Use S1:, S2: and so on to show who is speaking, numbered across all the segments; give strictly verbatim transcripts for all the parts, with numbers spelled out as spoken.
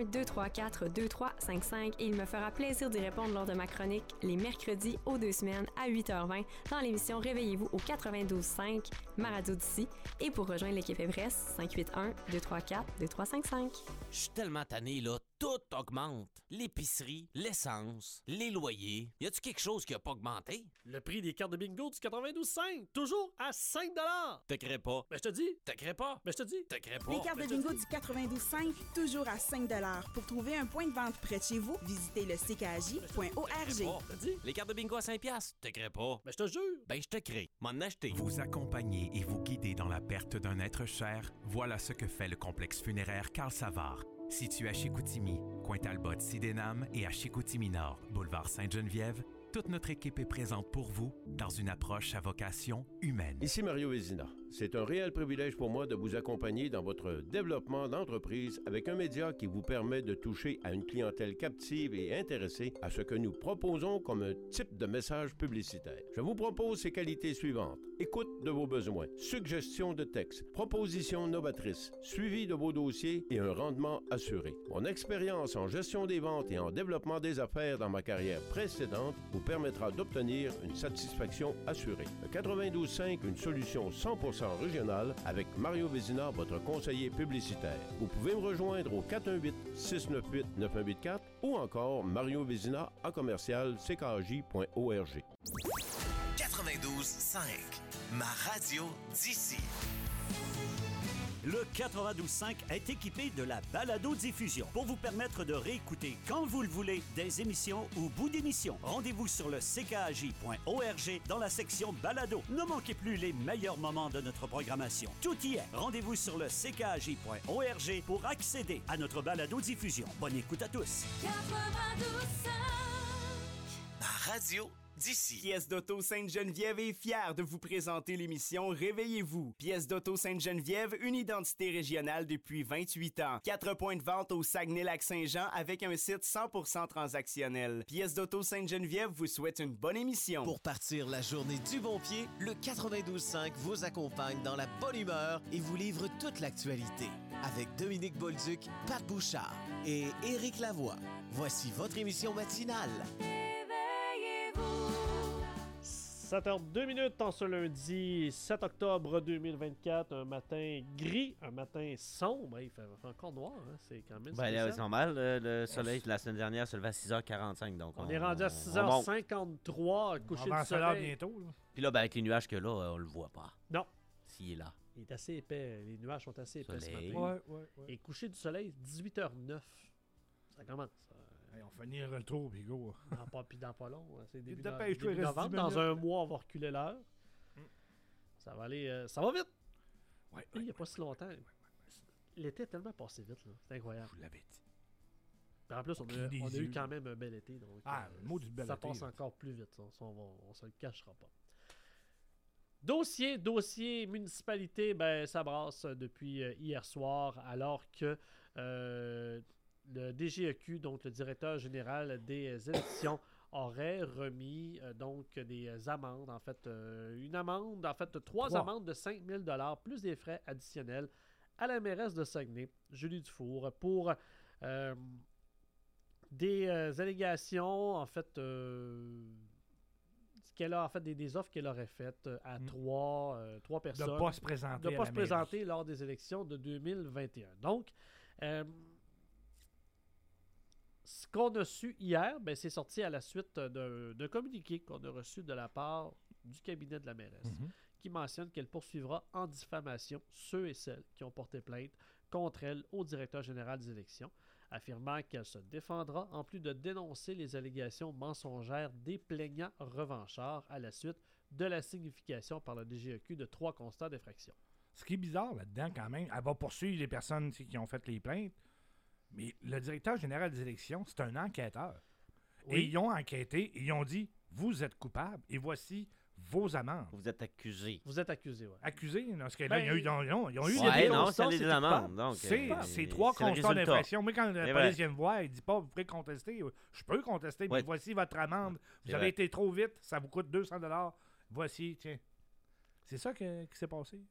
S1: deux trois quatre deux trois cinq cinq et il me fera plaisir d'y répondre lors de ma chronique les mercredis aux deux semaines à huit heures vingt dans l'émission Réveillez-vous au quatre-vingt-douze cinq, ma radio d'ici. Et pour rejoindre l'équipe Everest, cinq huit un deux trois quatre deux trois cinq cinq.
S2: Je suis tellement tanné, là. Tout augmente. L'épicerie, l'essence, les loyers. Y a-tu quelque chose qui a pas augmenté?
S3: Le prix des cartes de bingo du quatre-vingt-douze cinq, toujours à cinq dollars.
S2: Te crée pas.
S3: Ben, je te dis.
S2: Te crée pas.
S3: Ben, je te dis.
S2: Te crée pas.
S4: Les cartes de bingo du quatre-vingt-douze cinq, toujours à cinq dollars. Pour trouver un point de vente près de chez vous, visitez le c k j point org.
S3: Je te dis.
S2: Les cartes de bingo à cinq piastres. Te crée pas.
S3: Ben, je te jure.
S2: Ben, je te crée. M'en acheter.
S5: Vous accompagner et vous guider dans la perte d'un être cher, voilà ce que fait le complexe funéraire Carl Savard. Situé à Chicoutimi, coin Talbot-Sydenham et à Chicoutimi-Nord, boulevard Sainte-Geneviève, toute notre équipe est présente pour vous dans une approche à vocation humaine.
S6: Ici Mario Vézina. C'est un réel privilège pour moi de vous accompagner dans votre développement d'entreprise avec un média qui vous permet de toucher à une clientèle captive et intéressée à ce que nous proposons comme un type de message publicitaire. Je vous propose ces qualités suivantes. Écoute de vos besoins, suggestion de texte, propositions novatrices, suivi de vos dossiers et un rendement assuré. Mon expérience en gestion des ventes et en développement des affaires dans ma carrière précédente vous permettra d'obtenir une satisfaction assurée. Le quatre-vingt-douze cinq, une solution cent pour cent régionale avec Mario Vézina, votre conseiller publicitaire. Vous pouvez me rejoindre au quatre un huit six neuf huit neuf un huit quatre ou encore Mario Vézina à commercial c k j point org.
S7: quatre-vingt-douze cinq, ma radio d'ici.
S8: Le quatre-vingt-douze cinq est équipé de la balado-diffusion pour vous permettre de réécouter quand vous le voulez des émissions ou bouts d'émissions. Rendez-vous sur le c k j point org dans la section balado. Ne manquez plus les meilleurs moments de notre programmation. Tout y est. Rendez-vous sur le c k j point org pour accéder à notre balado-diffusion. Bonne écoute à tous.
S7: quatre-vingt-douze cinq, ma radio d'ici.
S9: Pièce d'Auto Sainte-Geneviève est fière de vous présenter l'émission Réveillez-vous. Pièce d'Auto Sainte-Geneviève, une identité régionale depuis vingt-huit ans. Quatre points de vente au Saguenay-Lac-Saint-Jean avec un site cent pour cent transactionnel. Pièce d'Auto Sainte-Geneviève vous souhaite une bonne émission.
S7: Pour partir la journée du bon pied, le quatre-vingt-douze cinq vous accompagne dans la bonne humeur et vous livre toute l'actualité. Avec Dominique Bolduc, Pat Bouchard et Éric Lavoie. Voici votre émission matinale.
S3: sept heures deux minutes en ce lundi sept octobre deux mille vingt-quatre, un matin gris, un matin sombre. Il fait, il fait encore noir, hein? C'est quand même
S10: ben, là, c'est normal, le, le soleil de la semaine dernière se levait à six heures quarante-cinq. Donc on,
S3: on est rendu à six heures cinquante-trois, coucher du soleil.
S11: Bientôt, là.
S10: Puis là, ben, avec les nuages que là, on le voit pas.
S3: Non.
S10: S'il est là.
S3: Il est assez épais, les nuages sont assez épais
S10: soleil.
S3: ce matin.
S11: Ouais, ouais, ouais.
S3: Et coucher du soleil, dix-huit heures neuf. Ça commence.
S11: Hey, on finit le retour, puis go.
S3: Dans pas, puis dans pas long. C'est début, no-
S11: dépêche-toi,
S3: début
S11: il reste
S3: novembre.
S11: dix
S3: Dans
S11: minutes.
S3: un mois, on va reculer l'heure. Mm. Ça va aller... Euh, ça va vite!
S11: Ouais,
S3: Il n'y a
S11: ouais,
S3: pas si longtemps.
S11: ouais, ouais, ouais.
S3: L'été est tellement passé vite. Là. C'est incroyable.
S11: Je vous l'avais dit.
S3: Puis en plus, on,
S11: Au
S3: a,
S11: clin des
S3: on a
S11: yeux.
S3: eu quand même un bel été. Donc,
S11: Ah,
S3: euh,
S11: le mot du bel
S3: ça
S11: été,
S3: passe
S11: là.
S3: encore plus vite. Ça. Ça, on va, on se le cachera pas. Dossier, dossier, municipalité, ben, ça brasse depuis euh, hier soir, alors que euh, le D G E Q, donc le directeur général des élections, aurait remis euh, donc des amendes, en fait, euh, une amende, en fait, trois
S11: Trois.
S3: amendes de cinq mille dollars plus des frais additionnels à la mairesse de Saguenay, Julie Dufour, pour euh, des euh, allégations, en fait, euh, qu'elle a en fait des, des offres qu'elle aurait faites euh, à
S11: Mm.
S3: trois, euh, trois
S11: De
S3: personnes.
S11: ne pas se présenter.
S3: de ne
S11: à
S3: pas
S11: la
S3: se
S11: mairie.
S3: présenter lors des élections de deux mille vingt et un. Donc, euh, ce qu'on a su hier, ben, c'est sorti à la suite d'un, d'un communiqué qu'on a reçu de la part du cabinet de la mairesse,
S11: Mhm.
S3: qui mentionne qu'elle poursuivra en diffamation ceux et celles qui ont porté plainte contre elle au directeur général des élections, affirmant qu'elle se défendra en plus de dénoncer les allégations mensongères des plaignants revanchards à la suite de la signification par le D G E Q de trois constats d'infraction.
S11: Ce qui est bizarre là-dedans, quand même, elle va poursuivre les personnes tu sais, qui ont fait les plaintes, mais le directeur général des élections, c'est un enquêteur.
S3: Oui.
S11: Et ils ont enquêté, et ils ont dit, vous êtes coupable, et voici vos amendes.
S10: Vous êtes accusé.
S3: Vous êtes accusé, oui.
S11: Accusés, parce que là,
S3: Ben,
S11: il y a eu, ils ont, ils ont eu
S3: s'il
S11: des
S3: y a des
S10: Ouais, non,
S3: constats,
S10: c'est des
S3: c'est
S10: amendes. Donc,
S11: C'est
S10: euh,
S11: c'est trois
S10: c'est le
S11: constats
S10: résultat.
S11: d'infraction. Moi, quand la
S10: C'est
S11: police
S10: vrai.
S11: vient me voir, il dit pas, vous pouvez contester. Je peux contester, mais
S10: Ouais.
S11: voici votre amende. Vous
S10: C'est
S11: avez
S10: vrai.
S11: été trop vite, ça vous coûte deux cents dollars. Voici, tiens. C'est ça que- qui s'est passé?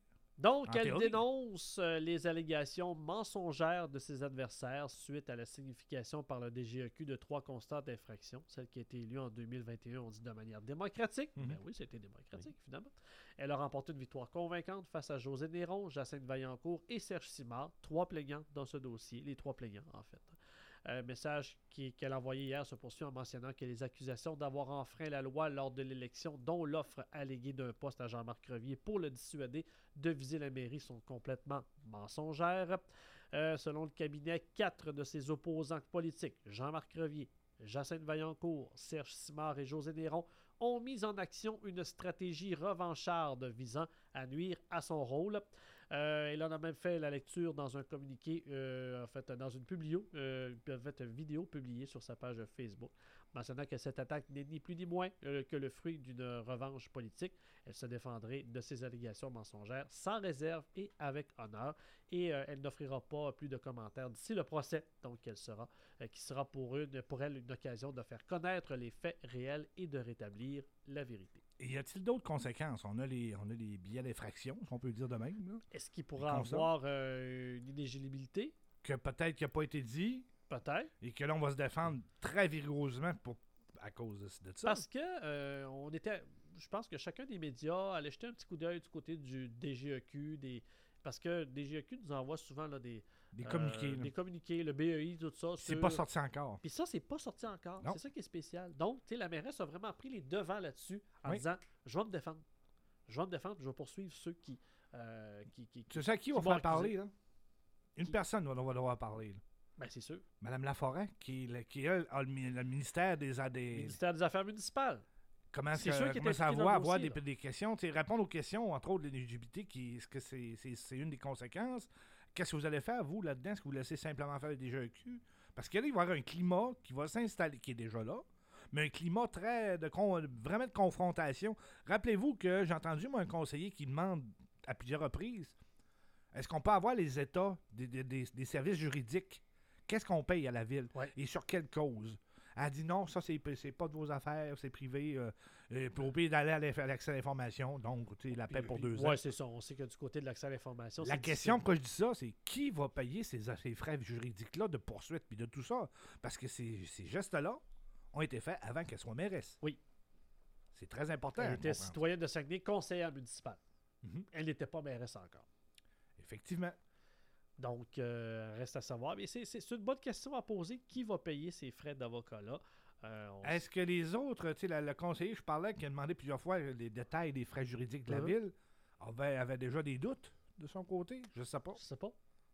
S3: Donc,
S11: En
S3: elle
S11: théorie.
S3: dénonce euh, les allégations mensongères de ses adversaires suite à la signification par le D G E Q de trois constats d'infraction. Celle qui a été élue en deux mille vingt et un, on dit de manière démocratique.
S11: Mhm.
S3: Ben oui, c'était démocratique, finalement. Elle a remporté une victoire convaincante face à José Néron, Jacinthe Vaillancourt et Serge Simard, trois plaignants dans ce dossier. Les trois plaignants, en fait. Un message qui- qu'elle a envoyé hier se poursuit en mentionnant que les accusations d'avoir enfreint la loi lors de l'élection, dont l'offre alléguée d'un poste à Jean-Marc Crevier pour le dissuader de viser la mairie, sont complètement mensongères. Euh, selon le cabinet, quatre de ses opposants politiques, Jean-Marc Crevier, Jacinthe Vaillancourt, Serge Simard et José Néron, ont mis en action une stratégie revancharde visant à nuire à son rôle. Euh, elle en a même fait la lecture dans un communiqué, euh, en fait, dans une publio, euh, en fait, une vidéo publiée sur sa page Facebook, mentionnant que cette attaque n'est ni plus ni moins euh, que le fruit d'une revanche politique. Elle se défendrait de ces allégations mensongères sans réserve et avec honneur, et euh, elle n'offrira pas plus de commentaires d'ici le procès, donc elle sera, euh, qui sera pour, une, pour elle une occasion de faire connaître les faits réels et de rétablir la vérité.
S11: Et y a-t-il d'autres conséquences? On a les, on a les billets d'infraction, si on peut le dire de même. Là.
S3: Est-ce qu'il pourra
S11: Les consorts.
S3: avoir euh, une inéligibilité?
S11: Que peut-être qu'il n'a pas été dit.
S3: Peut-être.
S11: Et que là, on va se défendre très vigoureusement pour, à cause de, de ça.
S3: Parce que euh, on était. Je pense que chacun des médias allait jeter un petit coup d'œil du côté du D G E Q, des. Parce que le D G E Q nous envoie souvent là, des,
S11: Des
S3: euh,
S11: communiqués. là.
S3: des communiqués, le B E I, tout ça.
S11: C'est
S3: sur-
S11: pas sorti encore.
S3: Puis ça, c'est pas sorti encore.
S11: Non.
S3: C'est ça qui est spécial. Donc, tu sais, la mairesse a vraiment pris les devants là-dessus en
S11: Oui.
S3: disant je vais me défendre. Je vais me défendre, je vais poursuivre ceux qui. euh, qui, qui,
S11: Tu sais à qui on
S3: m'ont
S11: va
S3: accusé.
S11: parler, là? Une
S3: Qui?
S11: personne va va devoir parler. là.
S3: Ben, c'est sûr.
S11: Madame Laforêt, qui, est le- qui elle, a le, mi- le ministère des... des
S3: Ministère des Affaires municipales.
S11: comment
S3: c'est
S11: est-ce
S3: sûr
S11: que-
S3: qu'il
S11: comment
S3: est
S11: ça
S3: impliqué
S11: va
S3: dans le
S11: avoir
S3: dossier,
S11: des,
S3: là.
S11: des questions, tu sais, répondre aux questions, entre autres, de l'éligibilité, qui, est-ce que c'est, c'est, c'est une des conséquences? Qu'est-ce que vous allez faire, vous, là-dedans? Est-ce que vous laissez simplement faire le D G E Q? Parce qu'il va y avoir un climat qui va s'installer, qui est déjà là, mais un climat très de con- vraiment de confrontation. Rappelez-vous que j'ai entendu, moi, un conseiller qui demande à plusieurs reprises, est-ce qu'on peut avoir les états des, des- des- des services juridiques? Qu'est-ce qu'on paye à la ville?
S3: Ouais.
S11: Et sur quelle cause? Elle dit non, ça, c'est, c'est pas de vos affaires, c'est privé. Euh, euh, pour au pire d'aller à l'eff- à l'accès à l'information, donc, tu sais, la paix pour deux ans.
S3: Oui, c'est ça. On sait que du côté de l'accès à l'information,
S11: La
S3: c'est
S11: question,
S3: difficile.
S11: pourquoi je dis ça, c'est qui va payer ces, ces frais juridiques-là de poursuite puis de tout ça? Parce que ces, ces gestes-là ont été faits avant qu'elle soit mairesse.
S3: Oui.
S11: C'est très important.
S3: Elle
S11: à
S3: était
S11: comprendre.
S3: citoyenne de Saguenay, conseillère municipale.
S11: Mhm.
S3: Elle n'était pas mairesse encore.
S11: Effectivement.
S3: Donc, euh, reste à savoir. Mais c'est, c'est, c'est une bonne question à poser. Qui va payer ces frais d'avocat-là? Euh, on-
S11: Est-ce que les autres, tu sais, la- le conseiller, je parlais, qui a demandé plusieurs fois les détails des frais juridiques de la
S3: Mhm.
S11: ville, avait, avait déjà des doutes de son côté? Je sais pas.
S3: Je sais pas.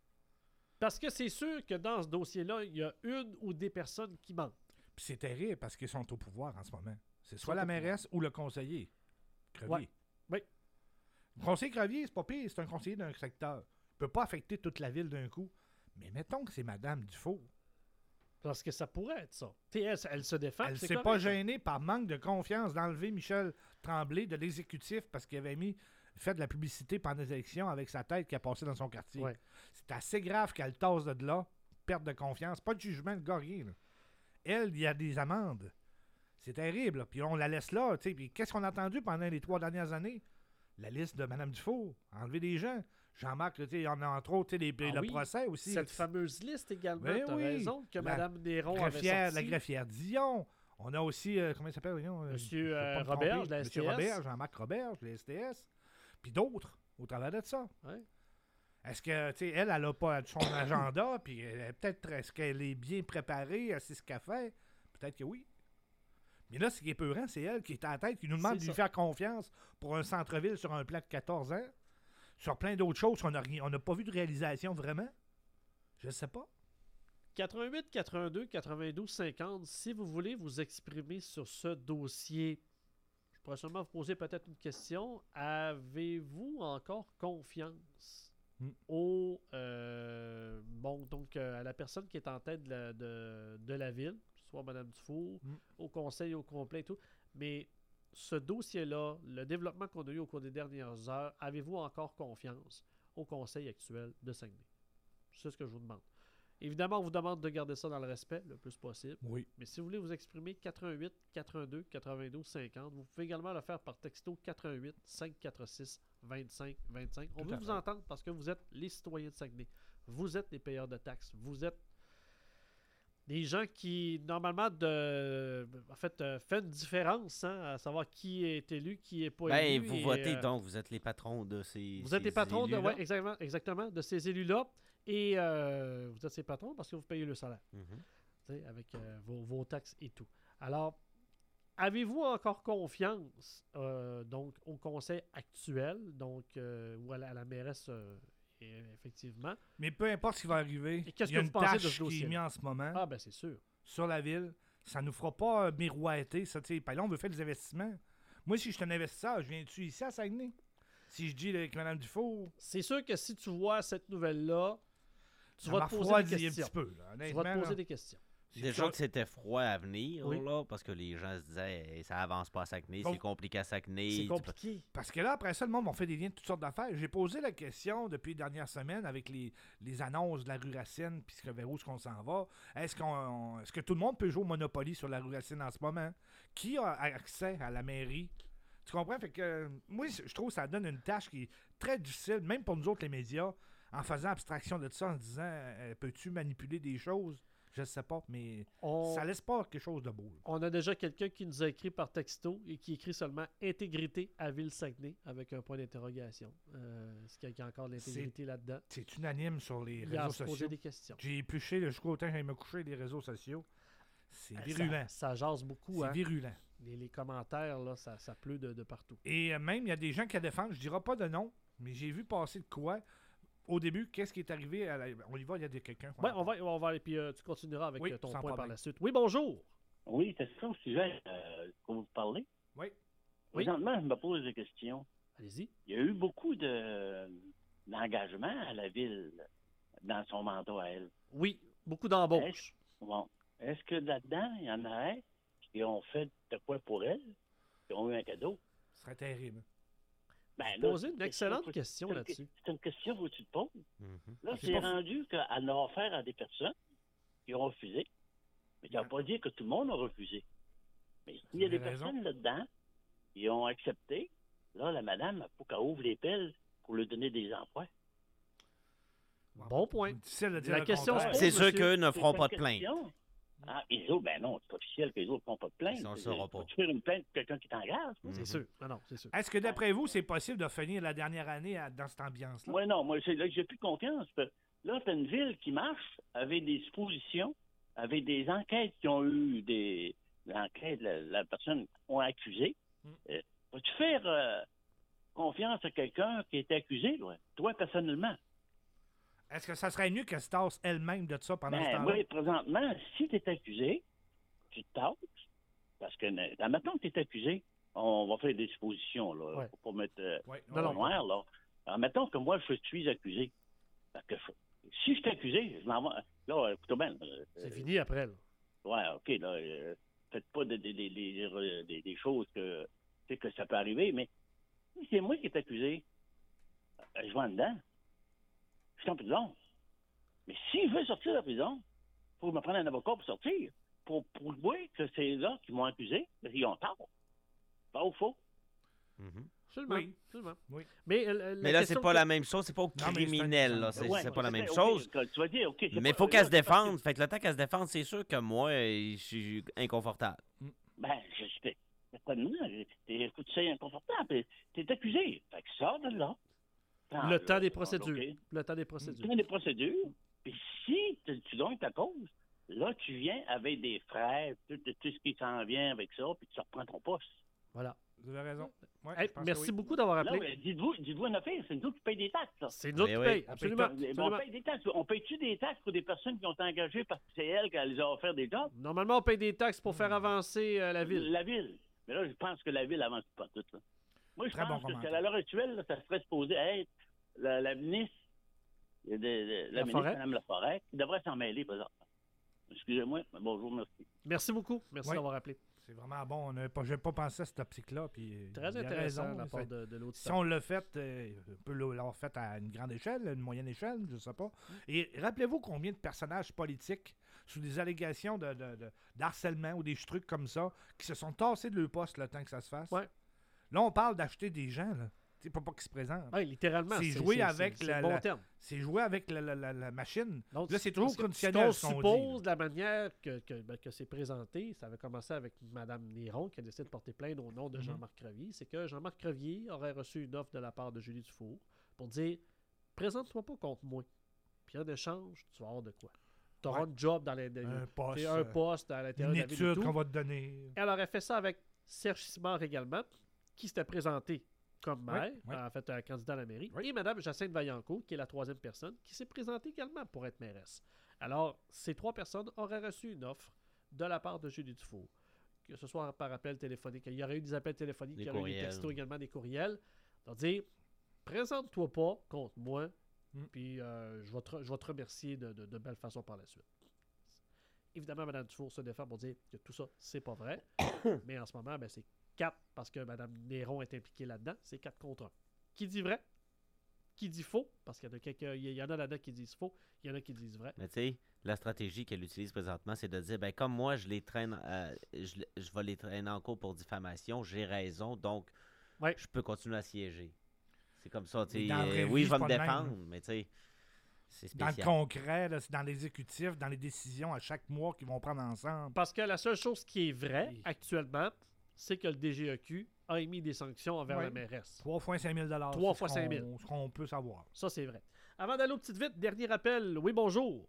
S3: Parce que c'est sûr que dans ce dossier-là, il y a une ou des personnes qui manquent.
S11: Puis c'est terrible parce qu'ils sont au pouvoir en ce moment. C'est
S3: Ils
S11: soit
S3: sont
S11: la
S3: au pouvoir.
S11: mairesse ou le conseiller. Crevier.
S3: Ouais. Oui.
S11: Le conseiller Crevier, c'est pas pire, c'est un conseiller d'un secteur. Il peut pas affecter toute la ville d'un coup. Mais mettons que c'est Madame Dufault.
S3: Parce que ça pourrait être ça. Tu sais, elle, elle se défend.
S11: Elle
S3: c'est
S11: s'est
S3: correct,
S11: pas
S3: ça.
S11: gênée par manque de confiance d'enlever Michel Tremblay de l'exécutif parce qu'il avait mis fait de la publicité pendant les élections avec sa tête qui a passé dans son quartier.
S3: Ouais.
S11: C'est assez grave qu'elle tasse de là, perte de confiance, pas de jugement, le gars, rien, là. Elle, il y a des amendes. C'est terrible. là. Puis on la laisse là. tu sais. Puis qu'est-ce qu'on a entendu pendant les trois dernières années? La liste de Mme Dufault. Enlever des gens. Jean-Marc, là, tu sais, il y en a entre autres tu sais, les-
S3: Ah
S11: le
S3: oui,
S11: procès aussi.
S3: Cette
S11: là,
S3: fameuse liste également,
S11: Ben
S3: tu as
S11: oui.
S3: raison, que
S11: La
S3: Mme Néron avait
S11: greffière,
S3: sorti.
S11: la greffière Dion. On a aussi, euh, comment il s'appelle? voyons, euh,
S3: Monsieur,
S11: je veux
S3: euh,
S11: pas me
S3: Roberge,
S11: tromper.
S3: de la
S11: Monsieur
S3: S T S.
S11: Robert, Jean-Marc Robert, de la S T S. Puis d'autres, au travers de ça.
S3: Ouais.
S11: Est-ce que, tu sais, elle, elle n'a pas son agenda, puis elle est peut-être, est-ce qu'elle est bien préparée, elle sait ce qu'elle fait? Peut-être que oui. Mais là, ce qui est peurant, c'est elle qui est à la tête, qui nous demande
S3: C'est
S11: de lui
S3: ça.
S11: faire confiance pour un centre-ville sur un plan de quatorze ans, sur plein d'autres choses qu'on n'a rien- on n'a pas vu de réalisation vraiment. Je sais pas.
S3: quatre-vingt-huit, quatre-vingt-deux, quatre-vingt-douze, cinquante, si vous voulez vous exprimer sur ce dossier, je pourrais seulement vous poser peut-être une question. Avez-vous encore confiance
S11: Hmm.
S3: au euh, bon donc euh, à la personne qui est en tête de la, de, de la ville, soit Mme Dufour,
S11: Hmm.
S3: au conseil au complet et tout, mais ce dossier-là, le développement qu'on a eu au cours des dernières heures, avez-vous encore confiance au conseil actuel de Saguenay? C'est ce que je vous demande. Évidemment, on vous demande de garder ça dans le respect le plus possible.
S11: Oui.
S3: Mais si vous voulez vous exprimer, quatre un huit, quatre un deux, quatre-vingt-douze, cinquante. Vous pouvez également le faire par texto quatre un huit, cinq quatre six, vingt-cinq vingt-cinq. On
S11: Tout
S3: veut
S11: à
S3: vous
S11: fait.
S3: entendre parce que vous êtes les citoyens de Saguenay. Vous êtes les payeurs de taxes. Vous êtes des gens qui, normalement, de, en fait, euh, fait une différence hein, à savoir qui est élu, qui n'est pas
S10: Ben,
S3: élu.
S10: vous
S3: et,
S10: votez,
S3: euh,
S10: donc, vous êtes les patrons de ces
S3: Vous êtes les
S10: ces
S3: patrons de,
S10: élus-là.
S3: ouais, exactement, exactement, de ces élus-là. Et euh, vous êtes ces patrons parce que vous payez le salaire.
S10: Mhm.
S3: Tu sais, avec euh, vos, vos taxes et tout. Alors, avez-vous encore confiance euh, donc au conseil actuel, donc euh, ou à la, à la mairesse euh, et, effectivement?
S11: Mais peu importe ce qui va arriver,
S3: Et qu'est-ce
S11: il y a
S3: que
S11: une
S3: vous pensez de
S11: tâche
S3: ce
S11: qui est
S3: dossier-là?
S11: mise en ce moment
S3: Ah ben c'est sûr.
S11: sur la ville. Ça nous fera pas euh, miroiter, ça, tu sais. Puis là, on veut faire des investissements. Moi, si je suis un investisseur, je viens-tu ici à Saguenay? Si je dis là, avec Mme Dufault,
S3: C'est sûr que si tu vois cette nouvelle-là, tu
S11: ça
S3: vas te poser des
S11: m'affroidit un
S3: questions.
S11: petit peu. Là,
S3: Tu vas
S11: honnêtement,
S3: te poser
S11: là.
S3: des questions.
S11: C'est
S10: Déjà
S11: ça.
S10: que c'était froid à venir,
S3: Oui.
S10: là, parce que les gens se disaient hey, ça avance pas à Saguenay,
S11: Donc,
S10: c'est compliqué à Saguenay.
S3: C'est
S10: tu
S3: compliqué.
S11: Parce que là, après ça, le monde m'a fait des liens de toutes sortes d'affaires. J'ai posé la question depuis les dernières semaines avec les, les annonces de la rue Racine, puis ce- vers où est-ce qu'on s'en va. Est-ce qu'on, on- est-ce que tout le monde peut jouer au Monopoly sur la rue Racine en ce moment? Qui a accès à la mairie? Tu comprends? Fait que euh, moi, je trouve que ça donne une tâche qui est très difficile, même pour nous autres, les médias, en faisant abstraction de ça, en se disant euh, peux-tu manipuler des choses? Je sais pas, mais
S3: On,
S11: ça laisse pas quelque chose de beau. là.
S3: on a déjà quelqu'un qui nous a écrit par texto et qui écrit seulement intégrité à Ville-Saguenay avec un point d'interrogation. Euh, Est-ce qu'il y a encore de l'intégrité là-dedans?
S11: C'est unanime sur les
S3: Il y a à
S11: réseaux
S3: se poser
S11: sociaux.
S3: des questions.
S11: J'ai épluché là, jusqu'au temps que j'aille me coucher les réseaux sociaux. C'est
S3: Euh,
S11: virulent.
S3: Ça, ça jase beaucoup.
S11: C'est
S3: Hein?
S11: virulent.
S3: Les, les commentaires, là, ça, ça pleut de, de partout.
S11: Et euh, même, il y a des gens qui la défendent. Je dirai pas de nom, mais j'ai vu passer de quoi. Au début, qu'est-ce qui est arrivé à la... On y va, il y a des quelqu'un.
S3: Ouais, on va, on va aller, puis euh, tu continueras avec
S11: Oui,
S3: euh, ton
S11: sans
S3: point par
S11: problème.
S3: la suite. Oui, bonjour.
S12: Oui, c'est ça au sujet euh, qu'on vous parler.
S11: Oui.
S3: Oui.
S12: Présentement, je me pose des questions.
S3: Allez-y.
S12: Il y a eu beaucoup de d'engagement à la ville dans son mandat à elle.
S3: Oui, beaucoup d'embauches.
S12: Bon. Est-ce que là-dedans, il y en a un qui ont fait de quoi pour elle, qui ont eu un cadeau?
S11: Ce serait terrible.
S12: Ben,
S3: Vous
S12: là,
S3: posez
S12: c'est
S3: une
S12: une
S3: excellente
S12: faut-
S3: question
S12: c'est une-
S3: là-dessus.
S12: C'est une question que tu te poses.
S10: Mhm.
S12: Là,
S11: C'est
S12: c'est
S11: pas-
S12: rendu qu'elle a offert à des personnes qui ont refusé. Mais ça ne veut pas dire que tout le monde a refusé. Mais s'il y a
S11: Vous
S12: des
S11: avez raison.
S12: personnes là-dedans qui ont accepté, là, la madame, il faut qu'elle ouvre les pelles pour lui donner des emplois.
S3: Bon point.
S11: Difficile de dire
S3: La
S11: le
S3: question
S11: contraire.
S3: se
S10: C'est
S3: pose,
S10: sûr
S3: monsieur.
S10: qu'eux ne
S12: C'est
S10: feront
S12: une
S10: pas de plainte.
S12: question. Ah, les autres, ben non, c'est pas officiel que les autres ne font pas de plainte.
S10: Ils ne le sauront pas.
S12: Tu faire une plainte pour quelqu'un qui t'engage?
S3: C'est sûr. Non, non, c'est sûr.
S11: Est-ce que d'après vous, c'est possible de finir la dernière année à- dans cette ambiance-là?
S12: Moi, non, moi, c'est là que j'ai plus confiance. Là, c'est une ville qui marche avec des suppositions, avec des enquêtes qui ont eu des enquêtes, la, la personne ont accusé.
S11: Mm.
S12: Euh, Vas-tu faire euh, confiance à quelqu'un qui est accusé, là? Toi, personnellement?
S11: Est-ce que ça serait mieux qu'elle se tasse elle-même de ça pendant ce
S12: Ben,
S11: temps-là?
S12: oui, présentement, si tu es accusé, tu te tasses, parce que, admettons que tu es accusé, on va faire des suppositions, là,
S3: Ouais.
S12: faut pas mettre euh,
S11: Oui,
S3: Non, non.
S12: noir, là. Admettons que moi, je suis accusé. Parce que je- si je suis accusé, je m'en vais. Là, écoutez bien. euh,
S3: C'est fini après, là.
S12: Ouais, OK, là, euh, faites pas des, des, des, des, des- des choses que, tu sais, que ça peut arriver, mais si c'est moi qui est accusé, euh, je vais en dedans. Je suis en prison. Mais s'il veut sortir de la prison, il faut me prendre un avocat pour sortir, pour prouver que c'est là qui m'ont accusé, ils ont tort. Pas ou faux?
S10: Mhm.
S3: Absolument.
S11: Oui.
S3: absolument.
S11: Oui.
S3: Mais, euh, la
S10: Mais là,
S3: question
S10: c'est pas
S3: que-
S10: la même chose. C'est pas au
S11: Non, mais c'est un
S10: criminel.
S11: exemple.
S10: là. C'est
S12: Ouais,
S10: c'est pas la même
S12: OK,
S10: chose.
S12: tu vas dire, OK, c'est
S10: Mais il
S12: pas-
S10: faut qu'elle se
S12: là, c'est parce que-
S10: défende. Fait que le temps qu'elle se défende, c'est sûr que moi, euh, je suis inconfortable.
S12: Ben, je sais pas de moi. Écoute, c'est inconfortable. T'es accusé. Fait que sors de là. Prends-
S3: Le temps
S12: là,
S3: des procédures.
S12: OK.
S3: Le temps des
S12: Le
S3: procédures.
S12: temps des procédures. Puis si tu tu donnes ta cause, là, tu viens avec des frais, tout, tout- tout ce qui s'en vient avec ça, puis tu reprends ton poste.
S3: Voilà.
S11: Vous avez raison. Ouais,
S3: Hey,
S11: je pense
S3: merci
S11: que oui.
S3: beaucoup d'avoir
S12: Là,
S3: appelé.
S12: ouais, dites-vous, dites-vous une affaire, c'est nous qui payons des taxes. Là.
S3: C'est nous autres
S10: Mais
S3: qui
S10: oui.
S3: payons.
S11: On
S3: Absolument.
S11: paye
S12: Mais
S3: absolument.
S12: on paye des taxes. On paye-tu des taxes pour des personnes qui ont été engagées parce que c'est elles qui les ont offert des jobs?
S3: Normalement, on paye des taxes pour faire avancer euh, la ville.
S12: La ville. Mais là, je pense que la ville avance pas tout. Là. Moi, je
S11: Très bon
S12: pense que
S11: commentaire.
S12: à l'heure actuelle, là, ça serait supposé être la, la ministre, de, de- de- la,
S3: La
S12: ministre,
S3: Forêt.
S12: Mme Laforêt, qui devrait s'en mêler présentement. Excusez-moi, mais bonjour, merci.
S3: Merci beaucoup. Merci
S11: Oui.
S3: d'avoir appelé.
S11: C'est vraiment bon. Je n'ai pas pensé à cette optique-là. Puis,
S3: très
S11: il a
S3: intéressant
S11: raison,
S3: la part
S11: c'est-
S3: de, de l'autre.
S11: Si on l'a fait, euh, on peut l'avoir fait à une grande échelle, une moyenne échelle, je ne sais pas. Et rappelez-vous combien de personnages politiques, sous des allégations de, de, de- d'harcèlement ou des trucs comme ça, qui se sont tassés de leur poste le temps que ça se fasse.
S3: Ouais.
S11: Là, on parle d'acheter des gens, là. C'est pas, pas qu'ils se présentent.
S3: Ouais, littéralement.
S11: C'est
S3: c'est-
S11: jouer
S3: c'est-
S11: avec
S3: c'est-
S11: la,
S3: c'est le bon
S11: la-
S3: terme.
S11: c'est jouer avec la, la- la- la machine.
S3: Donc,
S11: là, c'est toujours
S3: parce que
S11: conditionnel,
S3: Ce
S11: ce
S3: qu'on
S11: qu'on dit.
S3: suppose, de la manière que, que, ben, que c'est présenté, ça avait commencé avec Mme Néron qui a décidé de porter plainte au nom de
S11: Mhm.
S3: Jean-Marc Crevier, c'est que Jean-Marc Crevier aurait reçu une offre de la part de Julie Dufour pour dire « Présente-toi pas contre moi, puis en échange, tu vas avoir de quoi. Tu auras
S11: Ouais.
S3: un job dans les,
S11: Un poste,
S3: t'sais, un
S11: euh,
S3: poste à l'intérieur
S11: Une
S3: de la ville et
S11: étude
S3: tout.
S11: qu'on va te donner.
S3: Elle aurait fait ça avec Serge Simard également, qui s'était présenté comme maire,
S11: Ouais, ouais.
S3: en fait, un candidat à la mairie, et Mme Jacinthe Vaillancourt, qui est la troisième personne, qui s'est présentée également pour être mairesse. Alors, ces trois personnes auraient reçu une offre de la part de Julie Dufour, que ce soit par appel téléphonique. Il y aurait eu des appels téléphoniques,
S10: Des
S3: il y aurait eu des
S10: courriels.
S3: textos également, des courriels. Donc, dire, présente-toi pas contre moi,
S11: Mm.
S3: puis euh, je, vais te, je vais te remercier de, de, de belle façon par la suite. Évidemment, Mme Dufour se défend pour dire que tout ça, c'est pas vrai. Mais en ce moment, ben, c'est quatre, parce que Mme Néron est impliquée là-dedans, c'est quatre contre un. Qui dit vrai? Qui dit faux? Parce qu'il y en a, quelques, il y en a là-dedans qui disent faux, il y en a qui disent vrai.
S10: Mais tu sais, la stratégie qu'elle utilise présentement, c'est de dire, ben comme moi, je les traîne, euh, je, je vais les traîner en cours pour diffamation, j'ai raison, donc
S3: Ouais.
S10: je peux continuer à siéger. C'est comme ça, tu
S11: Mais
S10: sais.
S11: dans la
S10: euh,
S11: vraie
S10: oui,
S11: vie,
S10: je vais
S11: c'est
S10: me
S11: pas le même,
S10: défendre, mais tu sais, c'est
S11: Dans le
S10: spécial.
S11: concret, là, c'est dans l'exécutif, dans les décisions à chaque mois qu'ils vont prendre ensemble.
S3: Parce que la seule chose qui est vraie actuellement, c'est que le D G E Q a émis des sanctions envers
S11: Ouais.
S3: la mairesse.
S11: Trois fois cinq mille dollars.
S3: Trois fois cinq mille.
S11: Ce qu'on peut savoir.
S3: Ça, c'est vrai. Avant d'aller au petit vite, dernier appel. Oui, bonjour.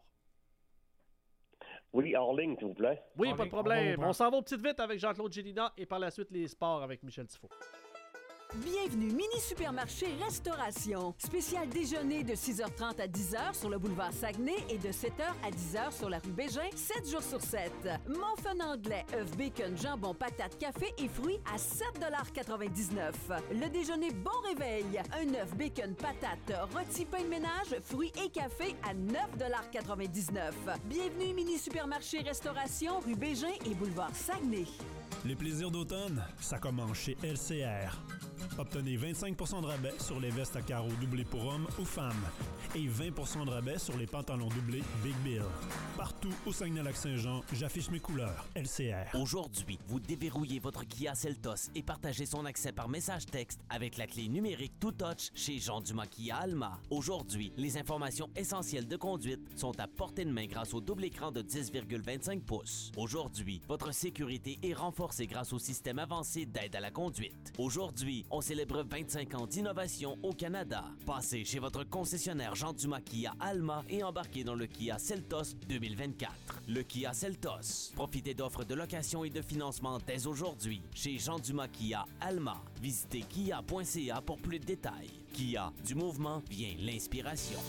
S13: Oui, hors ligne, s'il vous plaît.
S3: Oui,
S11: Allez,
S3: pas de
S11: on va
S3: problème.
S11: au
S3: On,
S11: banc.
S3: s'en va au petit vite avec Jean-Claude Gélina et par la suite les sports avec Michel Tifo.
S14: Bienvenue, Mini Supermarché Restauration. Spécial déjeuner de six heures trente à dix heures sur le boulevard Saguenay et de sept heures à dix heures sur la rue Bégin, sept jours sur sept. Mon fun anglais, œufs, bacon, jambon, patates, café et fruits à sept dollars quatre-vingt-dix-neuf. Le déjeuner bon réveil, un œuf, bacon, patates, rôti, pain de ménage, fruits et café à neuf dollars quatre-vingt-dix-neuf. Bienvenue, Mini Supermarché Restauration, rue Bégin et boulevard Saguenay.
S15: Les plaisirs d'automne, ça commence chez L C R. Obtenez vingt-cinq pour cent de rabais sur les vestes à carreaux doublées pour hommes ou femmes et vingt pour cent de rabais sur les pantalons doublés Big Bill. Partout au Saguenay-Lac-Saint-Jean, j'affiche mes couleurs. L C R.
S2: Aujourd'hui, vous déverrouillez votre Kia Seltos et partagez son accès par message texte avec la clé numérique Tout Touch chez Jean Dumas Kia Alma. Aujourd'hui, les informations essentielles de conduite sont à portée de main grâce au double écran de dix virgule vingt-cinq pouces. Aujourd'hui, votre sécurité est renforcée grâce au système avancé d'aide à la conduite. Aujourd'hui, on célèbre vingt-cinq ans d'innovation au Canada. Passez chez votre concessionnaire Jean Dumas Kia Alma et embarquez dans le Kia Seltos deux mille vingt-quatre. Le Kia Seltos. Profitez d'offres de location et de financement dès aujourd'hui chez Jean Dumas Kia Alma. Visitez kia point c a pour plus de détails. Kia, du mouvement vient l'inspiration.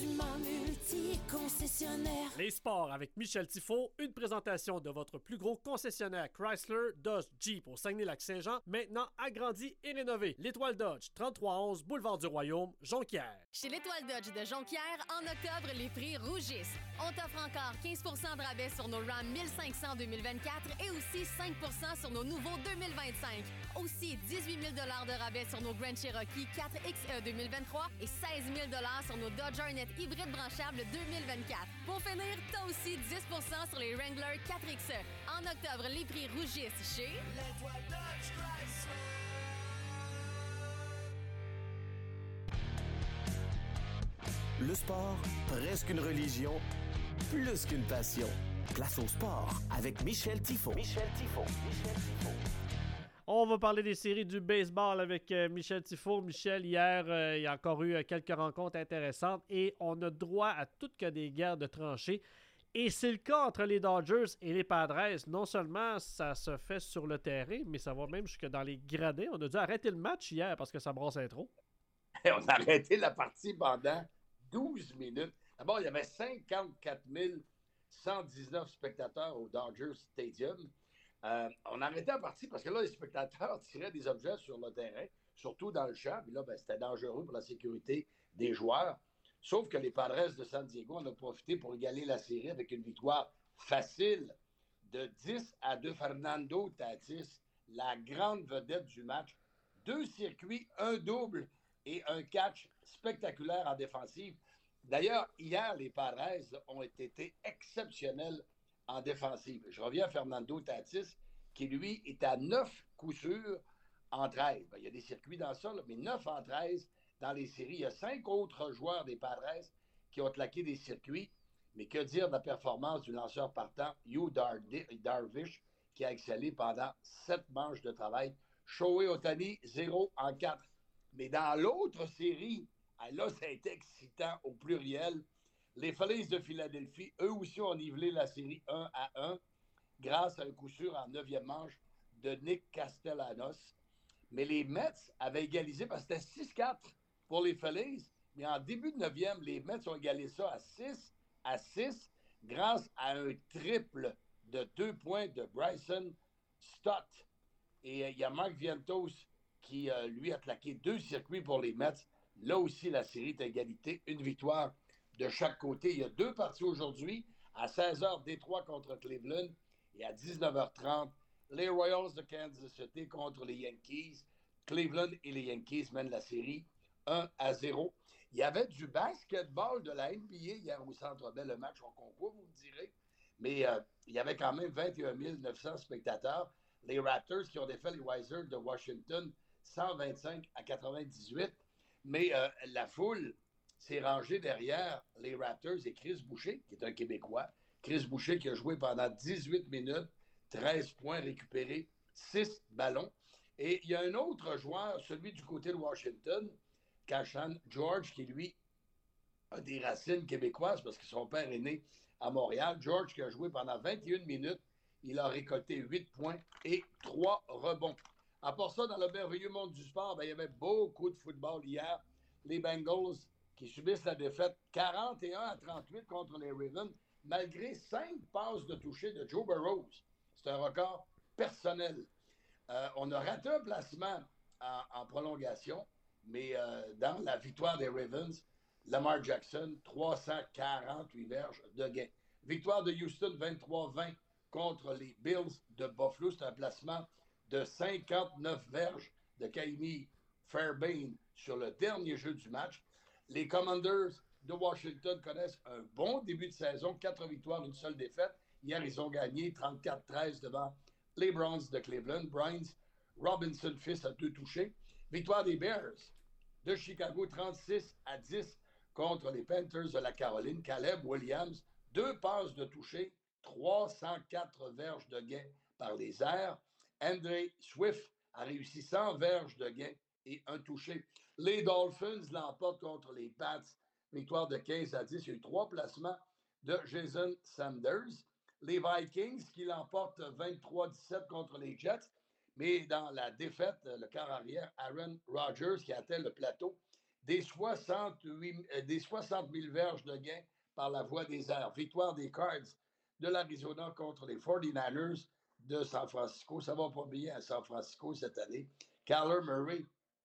S16: multi-concessionnaire.
S3: Les sports avec Michel Tifo, une présentation de votre plus gros concessionnaire Chrysler, Dodge, Jeep au Saguenay-Lac-Saint-Jean, maintenant agrandi et rénové. L'Étoile Dodge, trente-trois onze, boulevard du Royaume, Jonquière.
S17: Chez l'Étoile Dodge de Jonquière, en octobre, les prix rougissent. On t'offre encore quinze pour cent de rabais sur nos Ram mille cinq cents deux mille vingt-quatre et aussi cinq pour cent sur nos nouveaux deux mille vingt-cinq. Aussi dix-huit mille dollars de rabais sur nos Grand Cherokee quatre X E deux mille vingt-trois et seize mille dollars sur nos Dodge Hornet hybride branchable deux mille vingt-quatre. Pour finir, t'as aussi dix pour cent sur les Wrangler quatre X E. En octobre, les prix rougissent chez l'Étoile Dodge Chrysler.
S7: Le sport, presque une religion, plus qu'une passion. Place au sport avec Michel Tifo. Michel Tifo. Michel Tifo.
S3: On va parler des séries du baseball avec euh, Michel Tifo. Michel, hier, euh, il y a encore eu euh, quelques rencontres intéressantes et on a droit à toutes que des guerres de tranchées. Et c'est le cas entre les Dodgers et les Padres. Non seulement ça se fait sur le terrain, mais ça va même jusque dans les gradins. On a dû arrêter le match hier parce que ça brassait trop.
S18: On a arrêté la partie pendant douze minutes. D'abord, il y avait cinquante-quatre mille cent dix-neuf spectateurs au Dodger Stadium. Euh, on a arrêté la partie parce que là, les spectateurs tiraient des objets sur le terrain, surtout dans le champ. Puis là, ben, c'était dangereux pour la sécurité des joueurs. Sauf que les Padres de San Diego en ont profité pour égaler la série avec une victoire facile de dix à deux. Fernando Tatis, la grande vedette du match. Deux circuits, un double et un catch spectaculaire en défensive. D'ailleurs, hier, les Padres ont été exceptionnels en défensive. Je reviens à Fernando Tatis, qui, lui, est à neuf coups sûrs en treize. Ben, il y a des circuits dans ça, là, mais neuf en treize dans les séries. Il y a cinq autres joueurs des Padres qui ont claqué des circuits. Mais que dire de la performance du lanceur partant, Yu Darvish, qui a excellé pendant sept manches de travail. Shohei Ohtani, zéro en quatre. Mais dans l'autre série, là, ça a été excitant au pluriel. Les Phillies de Philadelphie, eux aussi, ont nivelé la série un à un grâce à un coup sûr en neuvième manche de Nick Castellanos. Mais les Mets avaient égalisé parce que c'était six quatre pour les Phillies. Mais en début de neuvième, les Mets ont égalisé ça à six à six grâce à un triple de deux points de Bryson Stott. Et euh, il y a Mark Vientos qui, euh, lui, a claqué deux circuits pour les Mets. Là aussi, la série est à égalité. Une victoire de chaque côté. Il y a deux parties aujourd'hui. À seize heures, Détroit contre Cleveland. Et à dix-neuf heures trente, les Royals de Kansas City contre les Yankees. Cleveland et les Yankees mènent la série un à zéro. Il y avait du basketball de la N B A hier au Centre Bell, le match en concours, vous me direz. Mais euh, il y avait quand même vingt et un mille neuf cents spectateurs. Les Raptors qui ont défait les Wizards de Washington cent vingt-cinq à quatre-vingt-dix-huit. Mais euh, la foule s'est rangée derrière les Raptors et Chris Boucher, qui est un Québécois. Chris Boucher qui a joué pendant dix-huit minutes, treize points récupérés, six ballons. Et il y a un autre joueur, celui du côté de Washington, Kashan George, qui lui a des racines québécoises parce que son père est né à Montréal. George qui a joué pendant vingt et une minutes. Il a récolté huit points et trois rebonds. À part ça, dans le merveilleux monde du sport, ben, il y avait beaucoup de football hier. Les Bengals qui subissent la défaite quarante et un à trente-huit contre les Ravens, malgré cinq passes de toucher de Joe Burrow. C'est un record personnel. Euh, on a raté un placement en, en prolongation, mais euh, dans la victoire des Ravens, Lamar Jackson, trois cent quarante-huit verges de gain. Victoire de Houston, vingt-trois vingt contre les Bills de Buffalo. C'est un placement de cinquante-neuf verges de Kaimi Fairbairn sur le dernier jeu du match. Les Commanders de Washington connaissent un bon début de saison. Quatre victoires, une seule défaite. Hier, ils ont gagné trente-quatre treize devant les Browns de Cleveland. Browns, Robinson fils a deux touchés. Victoire des Bears de Chicago, trente-six à dix contre les Panthers de la Caroline. Caleb Williams, deux passes de toucher, trois cent quatre verges de gain par les airs. André Swift a réussi cent verges de gain et un touché. Les Dolphins l'emportent contre les Pats. Victoire de quinze à dix. Il y a eu trois placements de Jason Sanders. Les Vikings qui l'emportent vingt-trois dix-sept contre les Jets. Mais dans la défaite, le quart arrière, Aaron Rodgers qui atteint le plateau des soixante-huit, euh, des soixante mille verges de gain par la voie des airs. Victoire des Cards de l'Arizona contre les forty-niners de San Francisco. Ça va pas bien à San Francisco cette année. Kyler Murray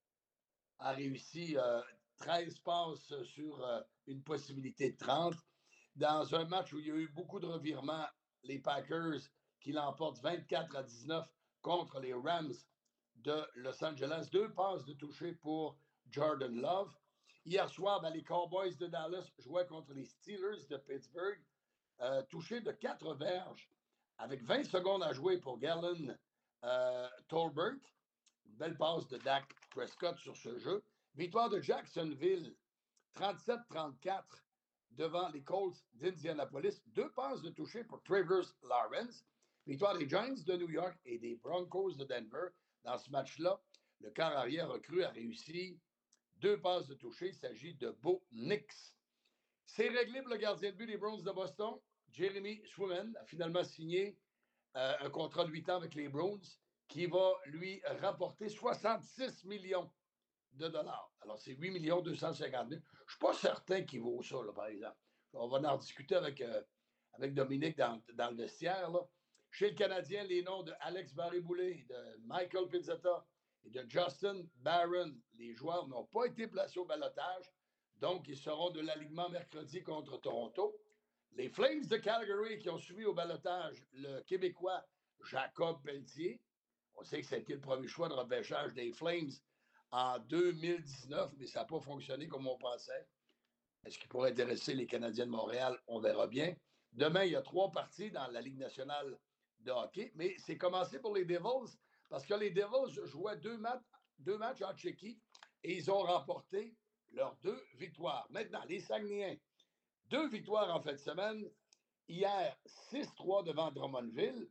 S18: a réussi euh, treize passes sur euh, une possibilité de trente. Dans un match où il y a eu beaucoup de revirements, les Packers qui l'emportent vingt-quatre à dix-neuf contre les Rams de Los Angeles. Deux passes de toucher pour Jordan Love. Hier soir, ben, les Cowboys de Dallas jouaient contre les Steelers de Pittsburgh. Euh, touché de quatre verges avec vingt secondes à jouer pour Galen euh, Tolbert. Une belle passe de Dak Prescott sur ce jeu. Victoire de Jacksonville, trente-sept trente-quatre devant les Colts d'Indianapolis. Deux passes de toucher pour Trevor Lawrence. Victoire des Giants de New York et des Broncos de Denver. Dans ce match-là, le quart arrière recru a réussi deux passes de toucher. Il s'agit de Bo Nix. C'est réglé pour le gardien de but des Browns de Boston. Jeremy Swayman a finalement signé euh, un contrat de huit ans avec les Browns qui va lui rapporter soixante-six millions de dollars. Alors, c'est huit millions deux cent cinquante mille. Je ne suis pas certain qu'il vaut ça, là, par exemple. On va en discuter avec, euh, avec Dominique dans, dans le vestiaire. Là. Chez le Canadien, les noms de Alex Barré-Boulet, de Michael Pizzetta et de Justin Barron, les joueurs n'ont pas été placés au ballottage. Donc, ils seront de l'alignement mercredi contre Toronto. Les Flames de Calgary qui ont suivi au balotage le Québécois Jacob Pelletier. On sait que c'était le premier choix de repêchage des Flames en deux mille dix-neuf, mais ça n'a pas fonctionné comme on pensait. Est-ce qu'il pourrait intéresser les Canadiens de Montréal? On verra bien. Demain, il y a trois parties dans la Ligue nationale de hockey, mais c'est commencé pour les Devils parce que les Devils jouaient deux matchs, deux matchs en Tchéquie et ils ont remporté leurs deux victoires. Maintenant, les Saguenayens, deux victoires en fin de semaine. Hier, six trois devant Drummondville.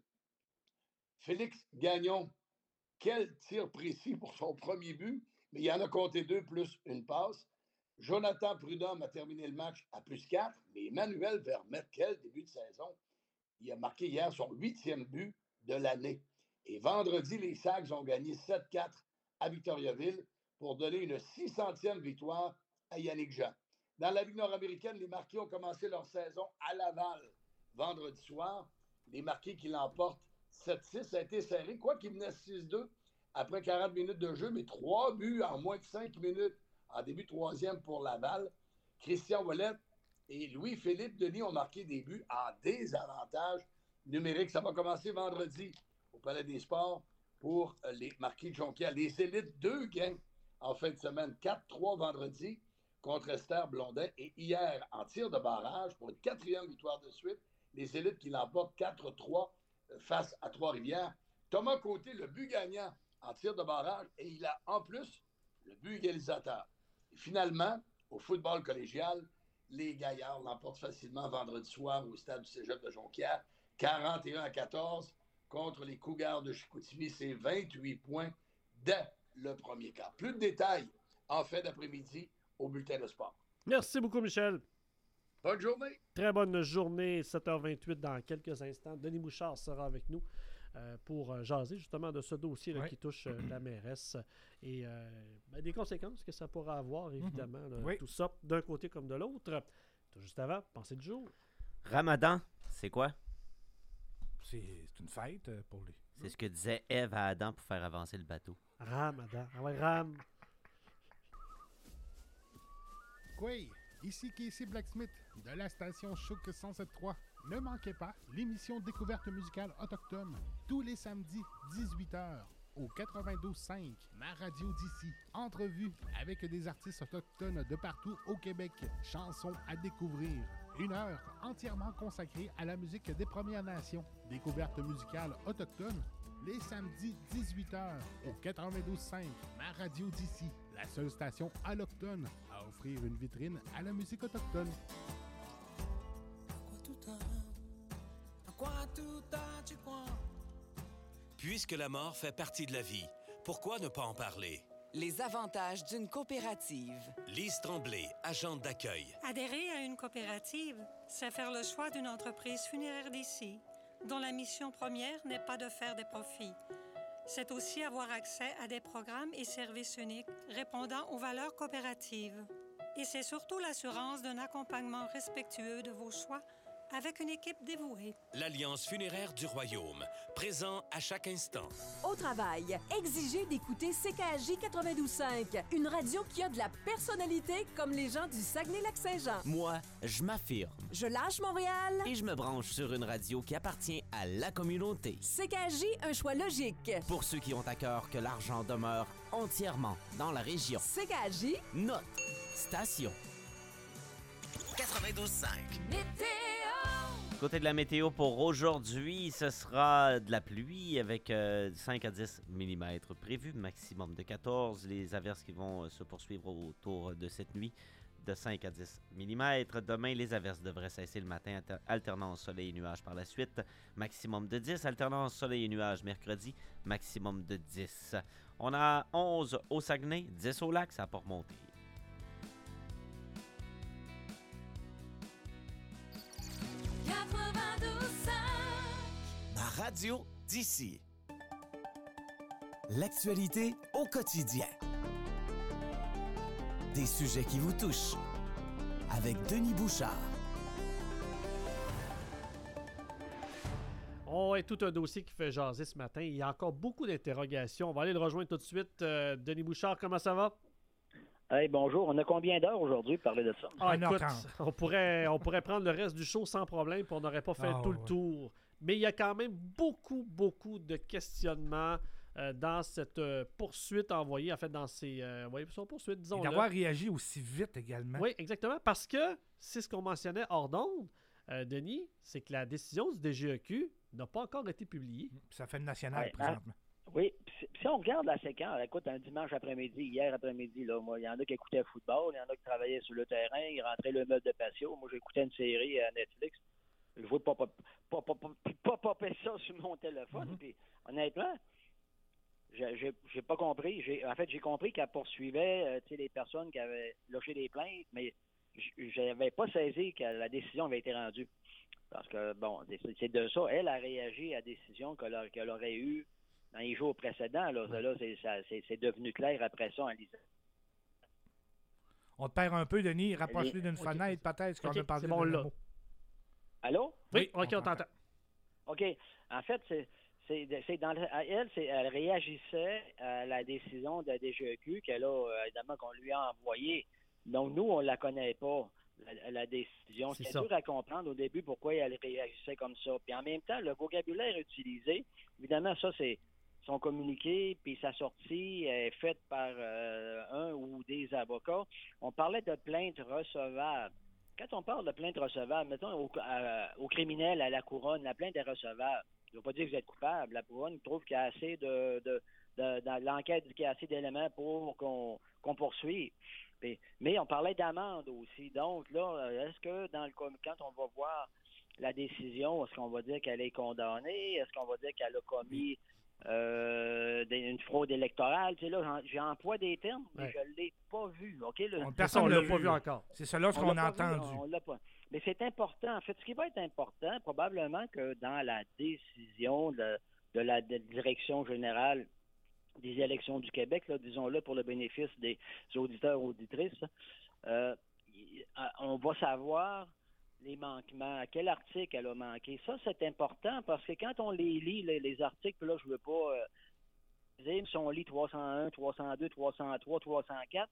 S18: Félix Gagnon, quel tir précis pour son premier but, mais il en a compté deux plus une passe. Jonathan Prudhomme a terminé le match à plus quatre, mais Emmanuel Vermette, quel début de saison. Il a marqué hier son huitième but de l'année. Et vendredi, les Sags ont gagné sept quatre à Victoriaville pour donner une six centième victoire à Yannick Jean. Dans la Ligue nord-américaine, les Marquis ont commencé leur saison à Laval vendredi soir. Les Marquis qui l'emportent sept six, ça a été serré, quoi qu'il menait six deux après quarante minutes de jeu, mais trois buts en moins de cinq minutes en début de troisième pour Laval. Christian Ouellet et Louis-Philippe Denis ont marqué des buts en désavantage numérique. Ça va commencer vendredi au Palais des Sports pour les Marquis de Jonquière. Les Élites, deux gains en fin de semaine, quatre trois vendredi contre Esther Blondin. Et hier, en tir de barrage, pour une quatrième victoire de suite, les Élites qui l'emportent quatre trois face à Trois-Rivières. Thomas Côté, le but gagnant en tir de barrage, et il a en plus le but égalisateur. Et finalement, au football collégial, les Gaillards l'emportent facilement vendredi soir au stade du Cégep de Jonquière, quarante et un à quatorze contre les Cougars de Chicoutimi. C'est vingt-huit points dès le premier quart. Plus de détails en fin d'après-midi au bulletin de sport.
S3: Merci beaucoup, Michel.
S18: Bonne journée.
S3: Très bonne journée, sept heures vingt-huit dans quelques instants. Denis Bouchard sera avec nous euh, pour euh, jaser justement de ce dossier là,
S11: ouais.
S3: qui touche euh, la mairesse et euh, ben, des conséquences que ça pourra avoir, évidemment. Mm-hmm. là,
S11: oui.
S3: Tout ça d'un côté comme de l'autre. Tout juste avant, pensée du jour.
S10: Ramadan, c'est quoi?
S11: C'est une fête pour les...
S10: C'est ce que disait Ève à Adam pour faire avancer le bateau.
S3: Ramadan. Ah ouais, Ram.
S13: Quoi? Ici Casey Blacksmith de la station Chouk cent sept trois. Ne manquez pas l'émission Découverte musicale autochtone tous les samedis dix-huit heures au quatre-vingt-douze cinq, ma radio d'ici. Entrevue avec des artistes autochtones de partout au Québec. Chansons à découvrir. Une heure entièrement consacrée à la musique des Premières Nations. Découverte musicale autochtone les samedis dix-huit heures au quatre-vingt-douze cinq, ma radio d'ici. La seule station allochtone à offrir une vitrine à la musique autochtone.
S16: Puisque la mort fait partie de la vie, pourquoi ne pas en parler?
S19: Les avantages d'une coopérative.
S16: Lise Tremblay, agente d'accueil.
S20: Adhérer à une coopérative, c'est faire le choix d'une entreprise funéraire d'ici, dont la mission première n'est pas de faire des profits. C'est aussi avoir accès à des programmes et services uniques répondant aux valeurs coopératives. Et c'est surtout l'assurance d'un accompagnement respectueux de vos choix avec une équipe dévouée.
S16: L'Alliance funéraire du Royaume, présent à chaque instant.
S14: Au travail, exigez d'écouter C K J quatre-vingt-douze cinq, une radio qui a de la personnalité comme les gens du Saguenay-Lac-Saint-Jean.
S2: Moi, je m'affirme.
S14: Je lâche Montréal.
S2: Et je me branche sur une radio qui appartient à la communauté.
S14: C K J, un choix logique.
S2: Pour ceux qui ont à cœur que l'argent demeure entièrement dans la région.
S14: C K J,
S2: notre station.
S16: quatre-vingt-douze cinq.
S14: Météo.
S10: Côté de la météo pour aujourd'hui, ce sera de la pluie avec euh, cinq à dix millimètres prévu, maximum de quatorze. Les averses qui vont euh, se poursuivre autour de cette nuit, de cinq à dix millimètres. Demain, les averses devraient cesser le matin, alter- alternance soleil et nuages par la suite. Maximum de dix, alternance soleil et nuages mercredi, maximum de dix. On a onze au Saguenay, dix au lac, ça n'a pas remonté.
S7: Ma radio d'ici. L'actualité au quotidien. Des sujets qui vous touchent. Avec Denis Bouchard.
S3: Oh, et tout un dossier qui fait jaser ce matin. Il y a encore beaucoup d'interrogations. On va aller le rejoindre tout de suite. Euh, Denis Bouchard, comment ça va?
S21: Hey, bonjour. On a combien d'heures aujourd'hui pour parler de ça?
S3: Ah, écoute, on pourrait, on pourrait prendre le reste du show sans problème, puis on n'aurait pas fait
S21: Ah,
S3: tout le
S21: ouais.
S3: tour. Mais il y a quand même beaucoup, beaucoup de questionnements euh, dans cette euh, poursuite envoyée, en fait, dans ces euh, ouais, son poursuite,
S11: Et
S3: disons.
S11: d'avoir réagi aussi vite également.
S3: Oui, exactement, parce que c'est ce qu'on mentionnait hors d'onde, euh, Denis, c'est que la décision du D G E Q n'a pas encore été publiée.
S11: Ça fait le national
S21: Ouais,
S11: présentement.
S21: hein? Oui, puis si, si on regarde la séquence, écoute, un dimanche après-midi, hier après-midi, là, moi, il y en a qui écoutaient le football, il y en a qui travaillaient sur le terrain, ils rentraient le meuble de patio. Moi, j'écoutais une série à Netflix. Je vois pas pas pas pas pas, pas popper ça sur mon téléphone.
S3: Mm-hmm.
S21: Puis, honnêtement, j'ai, j'ai, j'ai pas compris. J'ai, en fait, j'ai compris qu'elle poursuivait euh, tu sais, les personnes qui avaient logé des plaintes, mais j- j'avais pas saisi que la décision avait été rendue. Parce que, bon, c'est, c'est de ça. Elle a réagi à la décision qu'elle, a- qu'elle aurait eue dans les jours précédents. Là, Ça, là c'est, ça- c'est, c'est devenu clair après ça en lisant.
S11: On te perd un peu, Denis. Rapproche-lui d'une
S21: Ok.
S11: fenêtre, peut-être, qu'on
S21: Ok,
S11: a parlé
S21: c'est bon,
S11: d'un
S21: là.
S11: mot.
S21: Allô?
S3: Oui, OK, on t'entend.
S21: OK. En fait, c'est, c'est, c'est dans le- à elle, c'est, elle réagissait à la décision de la D G E Q qu'elle a, euh, évidemment, qu'on lui a envoyée. Donc, nous, on la connaît pas, la, la décision.
S3: C'est
S21: C'est
S3: ça.
S21: dur à comprendre au début pourquoi elle réagissait comme ça. Puis en même temps, le vocabulaire utilisé, évidemment, ça, c'est son communiqué, puis sa sortie est faite par euh, un ou des avocats. On parlait de plainte recevable. Quand on parle de plainte recevable, mettons au, à- au criminel, à la couronne, la plainte est recevable. Ça ne veut pas dire que vous êtes coupable. La couronne trouve qu'il y a assez de, de, de- dans l'enquête, qu'il y a assez d'éléments pour qu'on, qu'on poursuive. Puis- mais on parlait d'amende aussi. Donc là, est-ce que dans le com- quand on va voir la décision, est-ce qu'on va dire qu'elle est condamnée? Est-ce qu'on va dire qu'elle a commis euh, des- une fraude électorale? Tu sais, là, j'en- j'emploie des termes, mais
S3: Ouais.
S21: je ne l'ai pas vu. OK? Là,
S11: On- personne
S3: on
S11: ne
S3: l'a
S11: l'a
S3: pas
S11: vu.
S3: vu encore.
S11: C'est cela ce
S21: on
S11: qu'on
S21: l'a
S11: a
S21: pas vu,
S11: entendu.
S21: on l'a pas. Mais c'est important. En fait, ce qui va être important, probablement que dans la décision de, de la de direction générale des élections du Québec, là, disons-le pour le bénéfice des auditeurs et auditrices, euh, y- à- on va savoir les manquements, à quel article elle a manqué. Ça, c'est important parce que quand on les lit, les, les articles, puis là, je veux pas euh, dire, si on lit trois cent un, trois cent deux, trois cent trois, trois cent quatre,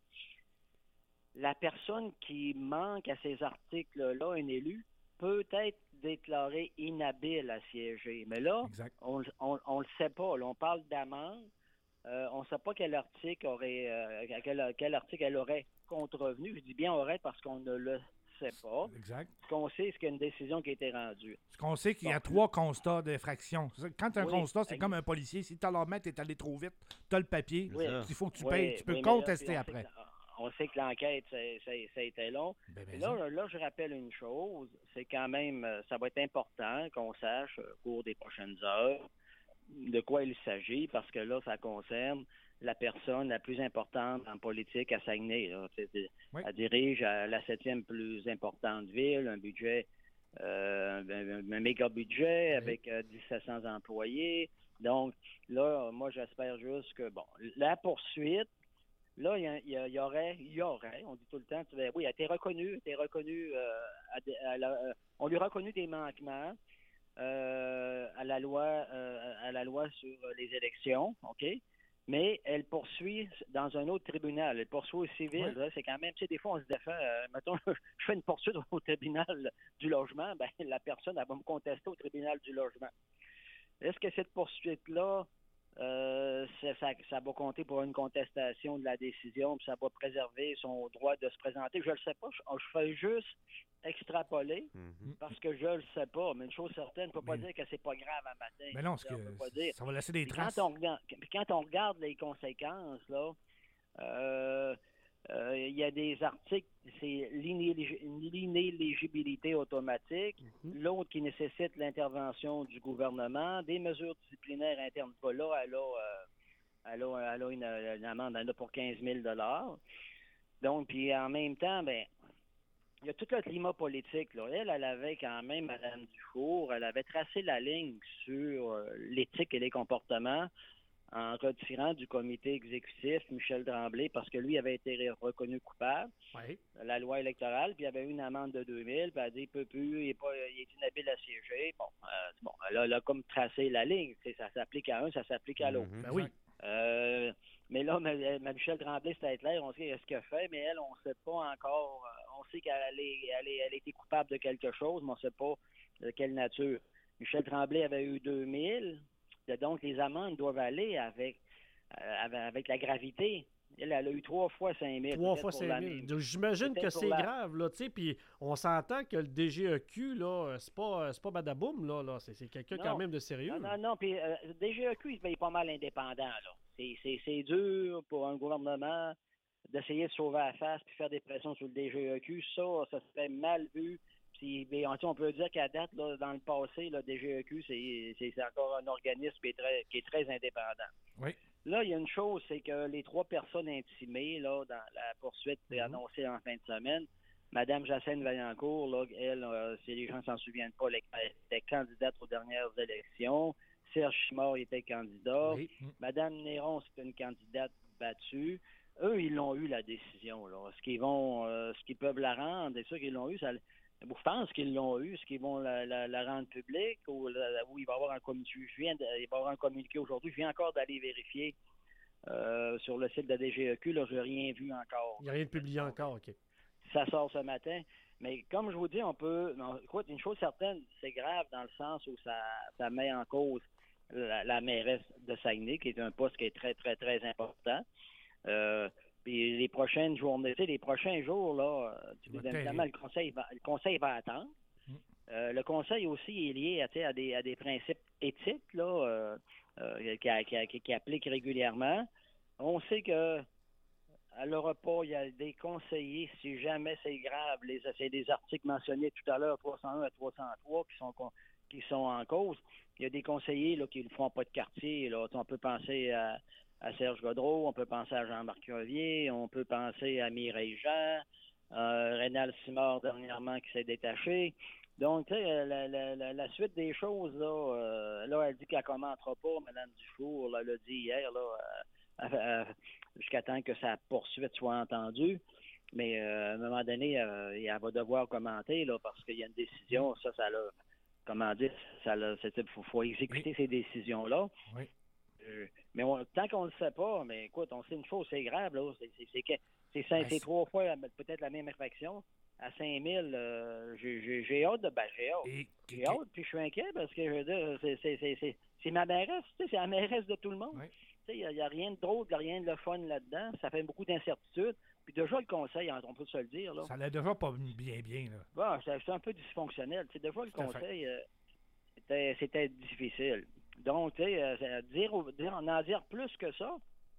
S21: la personne qui manque à ces articles-là, un élu, peut être déclaré inhabile à siéger. Mais là, on on le sait pas. Là, on parle d'amende. Euh, on ne sait pas quel article aurait euh, quel, quel article elle aurait contrevenu. Je dis bien aurait parce qu'on ne le sait pas.
S11: Exact.
S21: Ce qu'on sait, c'est qu'il y a une décision qui a été rendue.
S11: Ce qu'on sait qu'il y a
S21: Bon.
S11: trois constats d'infraction. Quand tu as un
S21: Oui,
S11: constat, c'est
S21: exact.
S11: comme un policier. Si tu leur mets, tu es allé trop vite, tu as le papier,
S21: Oui.
S11: il faut que tu
S21: Oui,
S11: payes. Tu peux
S21: oui, mais là,
S11: contester
S21: puis on
S11: après.
S21: sait que- On sait que l'enquête, ça, ça- ça a été long.
S11: Ben,
S21: Puis là, là, je rappelle une chose, c'est quand même, euh, ça va être important qu'on sache euh, au cours des prochaines heures de quoi il s'agit, parce que là, ça concerne la personne la plus importante en politique à Saguenay. Là. Tu sais,
S11: Oui.
S21: Elle dirige à la septième plus importante ville, un budget, euh, un, un méga budget avec euh, mille sept cents employés. Donc, là, moi, j'espère juste que, bon, la poursuite, là, il y, a- il y a- il y aurait, il y aurait, on dit tout le temps, tu sais, oui, elle a été reconnue, elle a été reconnue, euh, à des- à la- euh, on lui a reconnu des manquements euh, à la loi, euh, à la loi sur les élections, ok, mais elle poursuit dans un autre tribunal, elle poursuit au civil.
S11: Ouais.
S21: Là, c'est quand même, tu sais, des fois on se défend. Euh, mettons, je fais une poursuite au tribunal du logement, ben la personne elle va me contester au tribunal du logement. Est-ce que cette poursuite-là, euh, ça, ça, ça va compter pour une contestation de la décision, puis ça va préserver son droit de se présenter? Je ne le sais pas. Je, je fais juste extrapoler parce que je le sais pas. Mais une chose certaine, je ne peux pas dire que c'est pas grave à matin.
S11: Mais non, parce
S21: On
S11: que
S21: peut pas dire.
S11: ça va laisser des
S21: Puis
S11: traces.
S21: Quand on, regarde, puis quand on regarde les conséquences, là, euh, euh, il y a des articles, c'est l'inélig- l'inéligibilité automatique, l'autre qui nécessite l'intervention du gouvernement, des mesures disciplinaires internes. Pas là, elle a, euh, elle a, elle a une, une amende elle a pour quinze mille dollars. Donc, puis en même temps, ben, il y a tout le climat politique. Là. Elle, elle avait quand même, Mme Dufour, elle avait tracé la ligne sur euh, l'éthique et les comportements en retirant du comité exécutif Michel Tremblay parce que lui avait été reconnu coupable de la loi électorale, puis il y avait eu une amende de deux mille, puis elle a dit il peut plus, il est, pas, il est inhabile à siéger. Bon, euh, bon elle, a, elle a comme tracé la ligne. Tu sais, ça s'applique à un, ça s'applique à l'autre.
S3: Ben oui.
S21: Euh, mais là, ma, ma Michel Tremblay, c'est clair, on sait ce qu'elle fait, mais elle, on ne sait pas encore. On sait qu'elle est, elle est, elle a été coupable de quelque chose, mais on ne sait pas de quelle nature. Michel Tremblay avait eu deux mille, donc les amendes doivent aller avec, euh, avec, avec la gravité. Elle, elle a eu trois fois cinq mille.
S3: Trois fois cinq mille. Donc, j'imagine que c'est la... grave, là, tu sais, puis on s'entend que le D G E Q, là, c'est pas, c'est pas badaboum, là, là. C'est, c'est quelqu'un
S21: non,
S3: quand même de sérieux.
S21: Non, non, non, puis euh, le D G E Q, il est pas mal indépendant, là. C'est, c'est, c'est dur pour un gouvernement d'essayer de sauver la face puis faire des pressions sur le D G E Q. Ça, ça serait mal vu. Puis, bien, on peut dire qu'à date, là, dans le passé, le D G E Q, c'est, c'est, c'est encore un organisme qui est très, qui est très indépendant.
S11: Oui.
S21: Là, il y a une chose, c'est que les trois personnes intimées, là, dans la poursuite mm-hmm. annoncée en fin de semaine, Mme Jacinthe Vaillancourt, là, elle, euh, si les gens ne s'en souviennent pas, elle était candidate aux dernières élections. Serge Chimard était candidat. Oui. Mme Néron, c'est une candidate battue. Eux, ils l'ont eu, la décision. Là. Est-ce qu'ils vont, euh, ce qu'ils peuvent la rendre, et ça qu'ils l'ont eu, ça, je pense qu'ils l'ont eu. Est-ce qu'ils vont la, la, la rendre publique ou, la, ou il va y avoir un communiqué? Je viens de, il va y avoir un communiqué aujourd'hui. Je viens encore d'aller vérifier euh, sur le site de la D G E Q. Là, je n'ai rien vu encore.
S3: Il n'y a rien de publié encore, OK.
S21: Ça sort ce matin. Mais comme je vous dis, on peut... Non, écoute, une chose certaine, c'est grave dans le sens où ça, ça met en cause la, la mairesse de Saguenay, qui est un poste qui est très, très, très important. Euh, Puis les prochaines journées, tu sais, les prochains jours, là, évidemment, le conseil va, le conseil va attendre. Mm. Euh, le conseil aussi est lié à, à, des, à des principes éthiques là, euh, euh, qui, qui, qui, qui appliquent régulièrement. On sait que à l'Europa, il y a des conseillers, si jamais c'est grave, les, c'est des articles mentionnés tout à l'heure, trois cent un à trois cent trois, qui sont, qui sont en cause. Il y a des conseillers là, qui ne font pas de quartier. Là. On peut penser à à Serge Godreau, on peut penser à Jean-Marc Crevier, on peut penser à Mireille Jean, euh, Rénal Simard dernièrement qui s'est détaché. Donc, tu sais, la, la, la, la suite des choses, là, euh, là, elle dit qu'elle ne commentera pas, Mme Dufour, là, elle l'a dit hier, là, euh, euh, jusqu'à temps que sa poursuite soit entendue. Mais euh, à un moment donné, euh, elle va devoir commenter, là, parce qu'il y a une décision, ça, ça l'a, comment dire, ça l'a, il faut, faut exécuter oui. ces décisions-là.
S11: Oui.
S21: Euh, mais on, tant qu'on ne le sait pas, mais écoute, on sait une chose, c'est grave, là. C'est, c'est, c'est, c'est, c'est, c'est trois fois peut-être la même infraction. À cinq mille, euh, j'ai, j'ai, j'ai hâte de. Ben, j'ai hâte. Et, j'ai hâte, puis je suis inquiet parce que je veux dire, c'est, c'est, c'est, c'est, c'est ma mairesse, tu sais, c'est la mairesse de tout le monde. Oui. Tu sais, il n'y a, a rien de drôle, il n'y a rien de le fun là-dedans. Ça fait beaucoup d'incertitudes. Puis déjà, le conseil, on peut se le dire, là.
S11: Ça l'a déjà pas bien, bien, là.
S21: Bon, c'est, c'est un peu dysfonctionnel. Tu sais, déjà, le conseil, euh, c'était, c'était difficile. Donc, tu sais, euh, dire, dire, en dire plus que ça,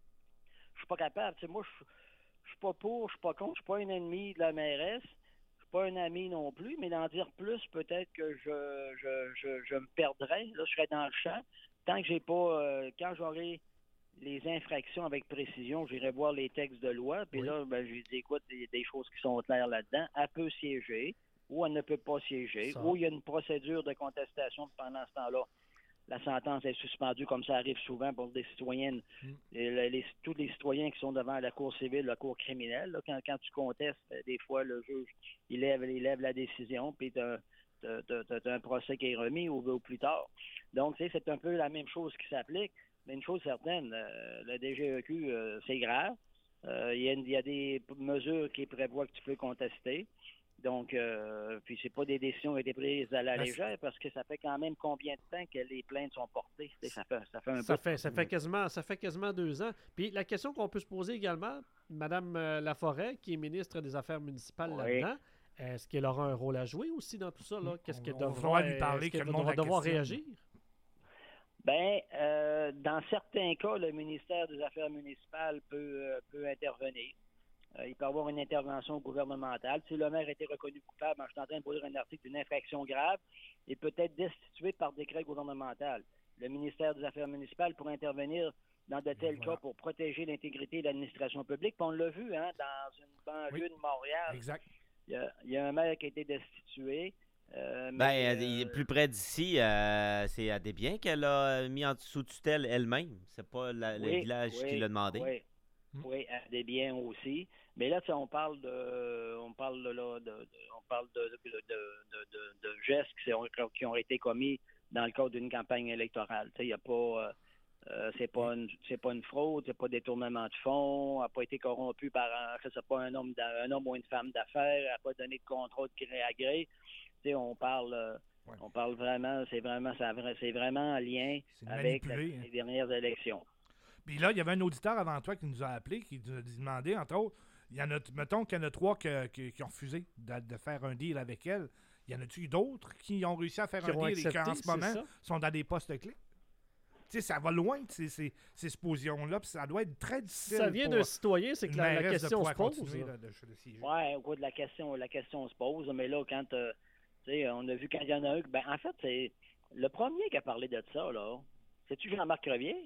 S21: je suis pas capable. Tu sais, moi, je je suis pas pour, je suis pas contre, je suis pas un ennemi de la mairesse, je suis pas un ami non plus, mais d'en dire plus, peut-être que je, je, je, je me perdrais. Là, je serais dans le champ. Tant que j'ai pas, euh, quand j'aurai les infractions avec précision, j'irai voir les textes de loi, puis oui. là, ben, j'ai dit, écoute, il y a des choses qui sont claires là-dedans. Elle peut siéger, ou elle ne peut pas siéger, ça. Ou il y a une procédure de contestation pendant ce temps-là. La sentence est suspendue, comme ça arrive souvent pour des citoyennes, mm. les, les, tous les citoyens qui sont devant la cour civile, la cour criminelle. Là, quand, quand tu contestes, des fois, le juge, il lève, il lève la décision, puis tu as un procès qui est remis ou, ou plus tard. Donc, tu sais, c'est un peu la même chose qui s'applique, mais une chose certaine, euh, le D G E Q, euh, c'est grave. Euh, il y a, il y a des mesures qui prévoient que tu peux contester. Donc, euh, puis c'est pas des décisions qui ont été prises à la légère parce que ça fait quand même combien de temps que les plaintes sont portées? Ça fait, ça fait un
S3: ça
S21: peu.
S3: Fait, ça, fait quasiment, ça fait quasiment deux ans. Puis la question qu'on peut se poser également, Mme Laforêt, qui est ministre des Affaires municipales oui. là-dedans, est-ce qu'elle aura un rôle à jouer aussi dans tout ça? Là? Qu'est-ce qu'elle devra,
S11: lui parler,
S3: qu'elle va devoir réagir?
S21: Bien, euh, dans certains cas, le ministère des Affaires municipales peut, euh, peut intervenir. Euh, il peut y avoir une intervention gouvernementale. Si le maire a été reconnu coupable, je suis en train de produire un article d'une infraction grave, il peut être destitué par décret gouvernemental. Le ministère des Affaires municipales pourrait intervenir dans de tels voilà. cas pour protéger l'intégrité de l'administration publique. Puis on l'a vu hein, dans une banlieue oui. de Montréal.
S11: Exact.
S21: Il y, a, il y a un maire qui a été destitué. Euh,
S10: ben,
S21: mais,
S10: euh, plus près d'ici, euh, c'est à Desbiens qu'elle a mis en sous tutelle elle-même. C'est pas la,
S21: oui,
S10: le village
S21: oui,
S10: qui l'a demandé.
S21: Oui. Oui, à Desbiens aussi. Mais là, on parle de, on parle de, là, de, de on parle de, de, de, de, de, de gestes qui ont, qui ont été commis dans le cadre d'une campagne électorale. Il n'y a pas, Euh, c'est pas une, c'est pas une fraude, c'est pas détournement de fonds, n'a pas été corrompu par un, je sais pas, un homme, un homme ou une femme d'affaires, n'a pas donné de contrat de gré à gré. Tu sais, on parle, euh, ouais. on parle vraiment, c'est vraiment, ça, c'est vraiment en lien avec la, hein. les dernières élections.
S11: Puis là, il y avait un auditeur avant toi qui nous a appelé, qui nous a demandé, entre autres, il y en a, mettons qu'il y en a trois que, que, qui ont refusé de, de faire un deal avec elle. Il y en a-tu d'autres qui ont réussi à faire qui un deal accepté, et qui, en ce moment, ça? sont dans des postes clés? Tu sais, ça va loin, ces, ces, ces suppositions-là, puis ça doit être très difficile.
S3: Ça vient d'un citoyen, c'est que la, la question se pose.
S21: Oui, au cours de la question, la question se pose, mais là, quand, euh, tu sais, on a vu quand il y en a un, ben, en fait, c'est le premier qui a parlé de ça, là. C'est-tu Jean-Marc Crevier?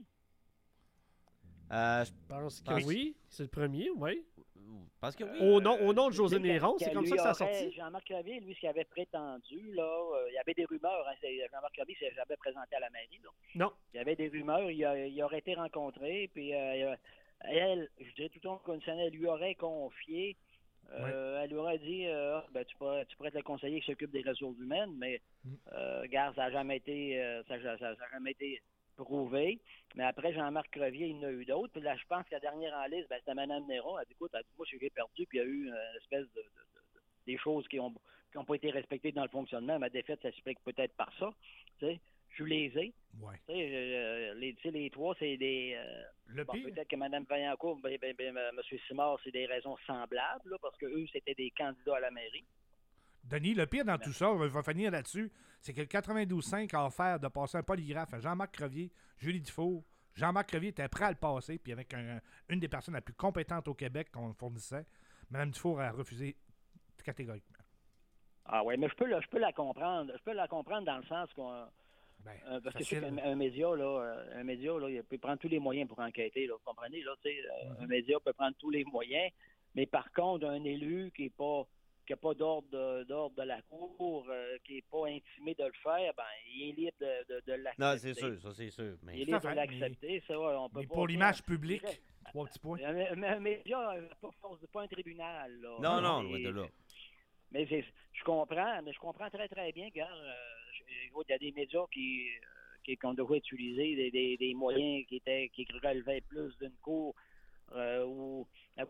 S10: Euh, je
S3: pense que oui, c'est le premier, oui.
S10: Parce que oui.
S3: Au nom, au nom de José Néron, c'est comme ça que ça a sorti.
S21: Jean-Marc Crevier, lui, ce qu'il avait prétendu, là, euh, il y avait des rumeurs, hein, Jean-Marc Crevier s'est jamais présenté à la mairie, là.
S3: Non.
S21: Il y avait des rumeurs, il, a, il aurait été rencontré, puis euh, elle, je dirais tout le monde conditionnel, lui aurait confié, euh, ouais. elle lui aurait dit, euh, ben, tu, pourrais, tu pourrais être le conseiller qui s'occupe des ressources humaines, mais, mm. euh, regarde, ça n'a jamais été, euh, ça, ça, ça, ça a jamais été prouvé. Mais après, Jean-Marc Crevier, il y en a eu d'autres. Puis là, je pense que la dernière en liste, ben, c'était Mme Néron. Elle a dit, écoute, elle dit, moi, j'ai perdu, puis il y a eu une espèce de, de, de, de des choses qui n'ont qui ont pas été respectées dans le fonctionnement. Ma défaite s'explique peut-être par ça. Tu sais, je les ai.
S11: Ouais.
S21: Tu sais, euh, les, tu sais, les trois, c'est des... Euh,
S11: le
S21: bon,
S11: pire.
S21: Peut-être que Mme Vaillancourt, ben, ben, ben, M. Simard, c'est des raisons semblables, là, parce que eux, c'était des candidats à la mairie.
S11: Denis, le pire dans tout ça, on va finir là-dessus, c'est que le quatre-vingt-douze cinq a offert de passer un polygraphe à Jean-Marc Crevier, Julie Dufour. Jean-Marc Crevier était prêt à le passer, puis avec un, une des personnes les plus compétentes au Québec qu'on fournissait, Mme Dufour a refusé catégoriquement.
S21: Ah oui, mais je peux, je peux la comprendre. Je peux la comprendre dans le sens qu'on...
S11: Ben,
S21: euh, parce facile. que un, un média, là, un média, là, il peut prendre tous les moyens pour enquêter, là, vous comprenez? Là, mm-hmm. Un média peut prendre tous les moyens, mais par contre, un élu qui n'est pas... qui n'a pas d'ordre de, d'ordre de la Cour, euh, qui n'est pas intimé de le faire, ben, il est libre de, de, de l'accepter.
S10: Non, c'est sûr, ça c'est sûr. Mais...
S21: Il est libre de l'accepter, mais... ça, on peut
S11: mais
S21: pas...
S11: pour l'image publique, trois petits points.
S21: Un, un média, pas force, pas un tribunal, là.
S10: Non, non, loin de là.
S21: Mais c'est, je comprends, mais je comprends très, très bien qu'il euh, y a des médias qui, euh, qui qu'on devrait utiliser, des, des, des moyens qui étaient qui relevaient plus d'une cour euh, ou...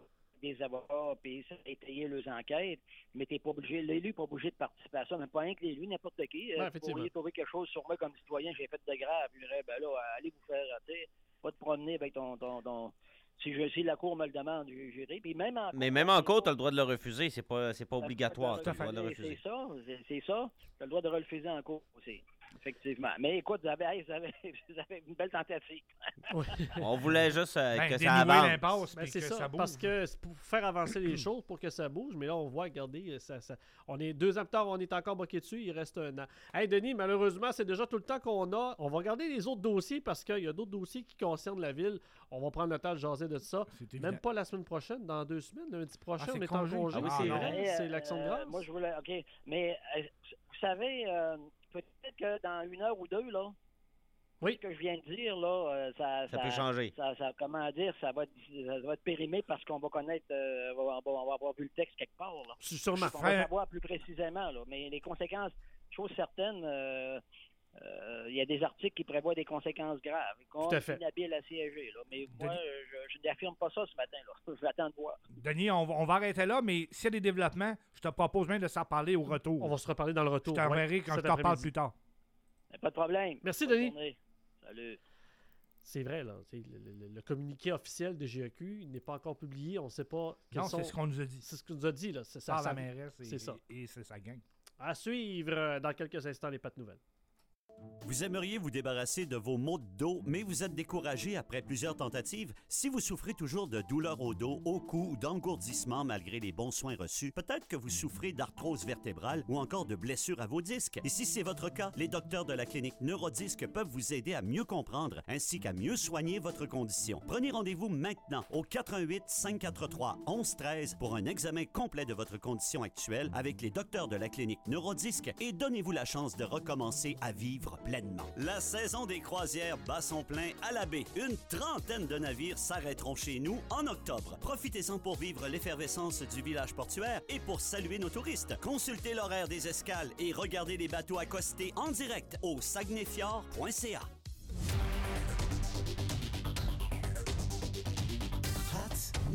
S21: des avocats, puis ça, étayer leurs enquêtes, mais t'es pas obligé, l'élu n'est pas obligé de participer à ça, mais pas rien que l'élu, n'importe qui.
S3: Ouais,
S21: vous pourriez trouver quelque chose sur moi comme citoyen, j'ai fait de grave, je dirais, ben là, allez vous faire rater, pas te promener avec ton... ton, ton si, je, si la Cour me le demande, j'irai. Puis même en
S10: mais même en cours, tu as le droit de le refuser, c'est pas, c'est pas obligatoire, tu as le droit de le refuser.
S21: C'est ça, c'est, c'est ça, tu as le droit de le refuser en cours aussi. Effectivement. Mais écoute, vous avez, vous avez, vous avez une belle tentative.
S3: Oui.
S10: On voulait juste euh,
S11: ben,
S10: que ça avance.
S3: Ben, c'est ça, ça parce que c'est pour faire avancer les choses, pour que ça bouge. Mais là, on voit, regardez, ça, ça, on est deux ans plus tard, on est encore bloqué dessus, il reste un an. Hey, Denis, malheureusement, c'est déjà tout le temps qu'on a. On va regarder les autres dossiers parce qu'il y a d'autres dossiers qui concernent la ville. On va prendre le temps de jaser de ça. Même pas la semaine prochaine, dans deux semaines, lundi prochain,
S11: ah,
S3: on est en congé.
S10: Ah, oui,
S3: c'est
S10: c'est
S3: vrai,
S21: euh,
S3: c'est l'action de grâce.
S21: Euh, moi, je voulais... OK, mais euh, vous savez... Euh, peut-être que dans une heure ou deux, là,
S3: oui.
S21: ce que je viens de dire, là, euh, ça,
S10: ça,
S21: ça
S10: peut changer.
S21: Ça, ça, comment dire, ça va être, ça va être périmé parce qu'on va connaître, euh, on, va, on va avoir vu le texte quelque part. Là.
S3: Sûrement.
S21: On va savoir plus précisément, là. Mais les conséquences, chose certaine, euh, euh, il y a des articles qui prévoient des conséquences graves.
S3: Tout à fait.
S21: Inhabile à siéger, là. Mais moi, Denis... je, je n'affirme pas ça ce matin, là. Je vais attendre de voir.
S11: Denis, on va, on va arrêter là, mais s'il y a des développements, je te propose même de s'en parler au retour.
S3: On va se reparler dans le retour.
S11: Je t'enverrai
S3: ouais,
S11: quand je t'en parle plus tard.
S21: Pas de problème.
S3: Merci,
S21: Bonne
S3: Denis.
S21: Journée. Salut.
S3: C'est vrai, là. Le, le, le communiqué officiel de G E Q n'est pas encore publié. On ne sait pas.
S11: Non,
S3: sont...
S11: c'est ce qu'on nous a dit.
S3: C'est ce qu'on nous a dit, là. C'est ça.
S11: Par
S3: ça...
S11: la mairesse et,
S3: c'est ça.
S11: Et, et c'est sa gang.
S3: À suivre dans quelques instants, les pattes nouvelles.
S8: Vous aimeriez vous débarrasser de vos maux de dos, mais vous êtes découragé après plusieurs tentatives? Si vous souffrez toujours de douleurs au dos, au cou ou d'engourdissement malgré les bons soins reçus, peut-être que vous souffrez d'arthrose vertébrale ou encore de blessures à vos disques. Et si c'est votre cas, les docteurs de la clinique Neurodisc peuvent vous aider à mieux comprendre ainsi qu'à mieux soigner votre condition. Prenez rendez-vous maintenant au quatre un huit, cinq quatre trois, un un un trois pour un examen complet de votre condition actuelle avec les docteurs de la clinique Neurodisc et donnez-vous la chance de recommencer à vivre pleinement. La saison des croisières bat son plein à la baie. Une trentaine de navires s'arrêteront chez nous en octobre. Profitez-en pour vivre l'effervescence du village portuaire et pour saluer nos touristes. Consultez l'horaire des escales et regardez les bateaux accostés en direct au saguenay fjord point c a.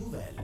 S16: nouvelles.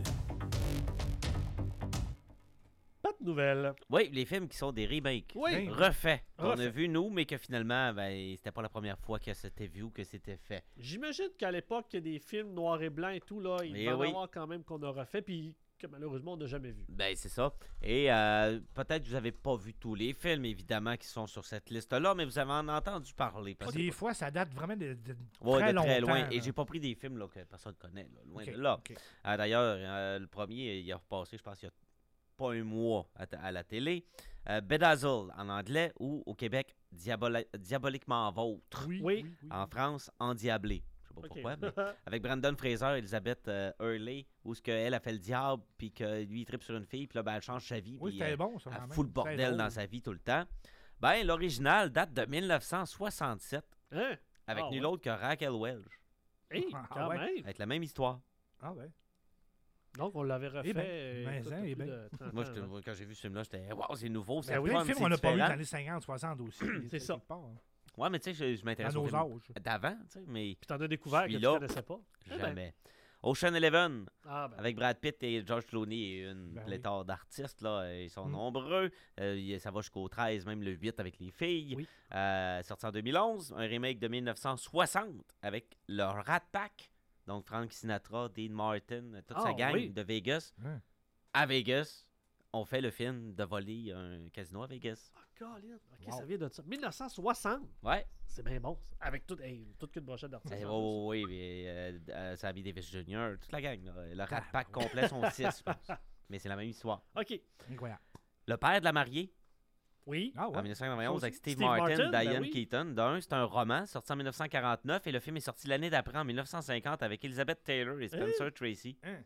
S3: Pas de nouvelles.
S10: Oui, les films qui sont des remakes.
S3: Oui.
S10: Refaits. Qu'on
S3: Refait.
S10: a vu, nous, mais que finalement, ben, c'était pas la première fois que c'était vu ou que c'était fait.
S3: J'imagine qu'à l'époque, il y a des films noirs et blancs et tout, là, il
S10: Eh
S3: va y en
S10: oui.
S3: avoir quand même qu'on a refait, puis que malheureusement, on n'a jamais vu.
S10: Ben, c'est ça. Et euh, peut-être que vous n'avez pas vu tous les films, évidemment, qui sont sur cette liste-là, mais vous avez en entendu parler. Parce que
S11: Des fois, ça date vraiment de, de
S10: Ouais,
S11: très
S10: de très
S11: longtemps.
S10: loin. Et
S11: là.
S10: j'ai pas pris des films là, que personne ne connaît, là, loin
S11: Ok,
S10: de là.
S11: ok.
S10: Euh, D'ailleurs, euh, le premier, il a repassé, je pense, il y a pas un mois à, t- à la télé. Euh, Bedazzle en anglais ou au Québec, Diaboli- Diaboliquement Vôtre.
S3: Oui. Oui.
S10: En France, Endiablé. Je sais pas
S3: Ok.
S10: pourquoi, mais avec Brandon Fraser et Elizabeth euh, Hurley, où ce qu'elle a fait le diable, puis que lui, il tripe sur une fille, puis là, ben, elle change sa vie.
S11: Oui,
S10: puis
S11: c'était
S10: euh,
S11: bon, ça,
S10: elle
S11: quand même.
S10: fout le
S11: C'était
S10: bordel
S11: drôle.
S10: dans sa vie tout le temps. Ben, l'original date de dix-neuf cent soixante-sept.
S3: Hein?
S10: Avec
S3: Ah,
S10: nul
S3: ouais.
S10: autre que Raquel Welch.
S3: Hey,
S11: Ah,
S3: quand
S11: ouais.
S3: même.
S10: Avec la même histoire.
S11: Ah ouais.
S3: Donc, on l'avait refait.
S11: Eh ben,
S3: euh,
S11: mais
S3: écoute,
S11: hein,
S3: plus
S11: eh ben.
S3: de trente
S10: Moi,
S3: ans
S10: j'étais-
S3: avant.
S10: quand j'ai vu ce film-là, j'étais wow, c'est nouveau, c'est
S11: Ben oui,
S10: fun,
S11: le film,
S10: c'est
S11: on n'a pas eu dans
S10: différent.
S11: les années cinquante, soixante aussi.
S3: C'est ça.
S11: quelque part, hein.
S10: Ouais, mais tu sais, je, je m'intéresse
S11: À
S10: aux
S11: nos
S10: films
S11: âges.
S10: d'avant, tu sais, mais.
S3: Puis t'en as découvert que tu
S10: celui-là,
S3: connaissais pas. Eh ben.
S10: Jamais. Ocean Eleven,
S3: Ah, ben.
S10: avec Brad Pitt et George Clooney et une
S11: Ben oui.
S10: pléthore d'artistes, là, ils sont
S11: Mm.
S10: nombreux. Euh, il- ça va jusqu'au treize, même le huit avec les filles.
S3: Oui.
S10: Euh, sorti en deux mille onze, un remake de mille neuf cent soixante avec le Rat Pack, donc Frank Sinatra, Dean Martin, toute sa
S3: Ah,
S10: gang
S3: oui.
S10: de Vegas.
S11: Hein.
S10: À Vegas, on fait le film de voler un casino à Vegas.
S3: Ah, Colin. Ok,
S11: Wow.
S3: ça vient de ça. dix-neuf cent soixante.
S10: Ouais.
S3: C'est bien bon. ça. Avec tout, hey, toute une brochette d'artistes.
S10: Eh,
S3: en
S10: oui,
S3: plus.
S10: oui, oui, euh, euh, Sammy Davis junior, toute la gang. là. Le Rat Pack complet sont six, je pense. Mais c'est la même histoire.
S3: OK.
S11: Incroyable.
S10: Le père de la mariée,
S3: Oui.
S11: Ah
S10: en
S11: ouais.
S10: dix-neuf cent quatre-vingt-onze, avec Steve,
S3: Steve
S10: Martin,
S3: Martin, ben
S10: Diane
S3: oui.
S10: Keaton. D'un, c'est un roman sorti en mille neuf cent quarante-neuf et le film est sorti l'année d'après, en mille neuf cent cinquante, avec Elizabeth Taylor et Spencer Tracy.
S11: Hein.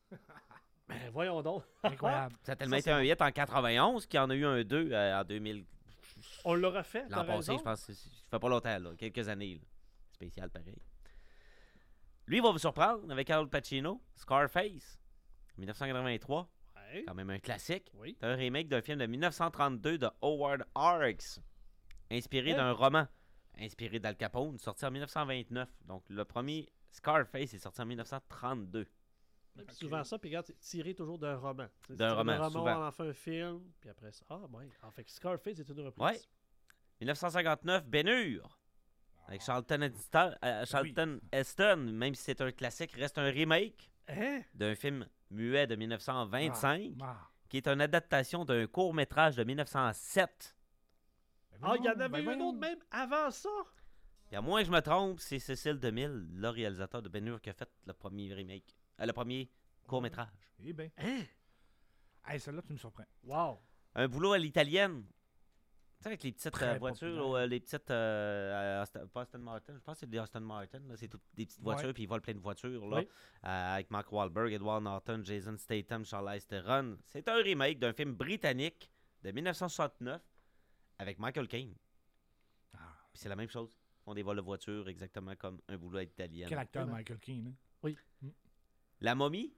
S3: Ben, voyons donc.
S11: Incroyable.
S10: Ça a tellement
S3: Ça,
S10: été un hit en quatre-vingt-onze qu'il y en a eu un deux euh, en deux mille.
S3: On l'a refait.
S10: L'an
S3: t'as
S10: passé,
S3: raison.
S10: je pense. que c'est- Ça fait pas longtemps, là, quelques années. là. Spécial pareil. Lui, il va vous surprendre avec Al Pacino, Scarface, mille neuf cent quatre-vingt-trois.
S3: Ouais.
S10: Quand même un classique.
S3: Oui.
S10: C'est un remake d'un film de mille neuf cent trente-deux de Howard Hawks, inspiré
S3: Hein?
S10: d'un roman inspiré d'Al Capone, sorti en mille neuf cent vingt-neuf. Donc, le premier Scarface est sorti en mille neuf cent trente-deux.
S3: Puis Souvent ça, puis regarde, c'est tiré toujours d'un roman. Tu sais,
S10: D'un
S3: c'est
S10: roman,
S3: roman,
S10: souvent.
S3: on en fait un film, puis après ça. Ah, ouais. En fait, Scarface est une reprise.
S10: Ouais. mille neuf cent cinquante-neuf, Ben Hur, avec Charlton Heston, euh, Charlton Heston, même si c'est un classique, reste un remake
S3: Hein?
S10: d'un film muet de mille neuf cent vingt-cinq,
S11: Ah.
S10: qui est une adaptation d'un court-métrage de mille neuf cent sept.
S3: Ah, il y en avait
S11: ben
S3: eu un
S11: voyons.
S3: autre même avant ça.
S10: Et à moins que je me trompe, c'est Cécile DeMille, le réalisateur de Ben Hur, qui a fait le premier remake, euh, le premier court-métrage.
S11: Eh bien.
S3: Hein?
S11: Hey, celle-là, tu me surprends.
S3: Wow.
S10: Un boulot à l'italienne. Tu sais, avec les petites
S11: Très
S10: euh, voitures,
S11: populaire.
S10: euh, les petites. euh, Aston- pas Aston Martin, je pense que c'est des Aston Martin. là, C'est toutes des petites voitures,
S11: Ouais.
S10: puis ils volent plein de voitures. Là,
S3: Oui.
S10: euh, avec Mark Wahlberg, Edward Norton, Jason Statham, Charlize Theron. C'est un remake d'un film britannique de mille neuf cent soixante-neuf avec Michael Caine.
S11: Ah.
S10: Puis c'est la même chose. Ils font des vols de voitures exactement comme un boulot à l'italienne.
S11: Quel acteur,
S3: Ouais.
S11: Michael Keane. Hein?
S3: Oui.
S10: La momie,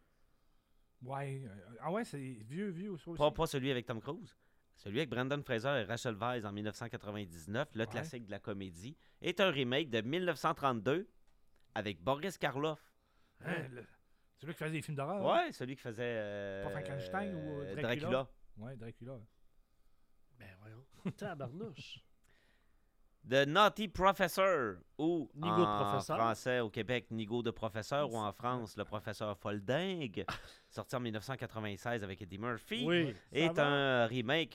S11: Ouais. euh, ah ouais, c'est vieux, vieux aussi.
S10: pas, pas celui avec Tom Cruise. Celui avec Brandon Fraser et Rachel Weisz en mille neuf cent quatre-vingt-dix-neuf, le
S11: Ouais.
S10: classique de la comédie, est un remake de mille neuf cent trente-deux avec Boris Karloff.
S11: Hein, le- C'est lui qui faisait des films d'horreur. hein?
S10: Ouais, celui qui faisait. euh,
S11: Pas Frankenstein ou euh,
S10: Dracula.
S11: Dracula. Ouais, Dracula.
S3: Ben voyons. Tabarnouche.
S10: The Naughty Professor, ou
S3: Nigo de
S10: en
S3: professeur.
S10: français au Québec, Nigo de professeur, ou en France, le professeur Folding, sorti en mille neuf cent quatre-vingt-seize avec Eddie Murphy,
S3: Oui. ça
S10: est
S3: va.
S10: un remake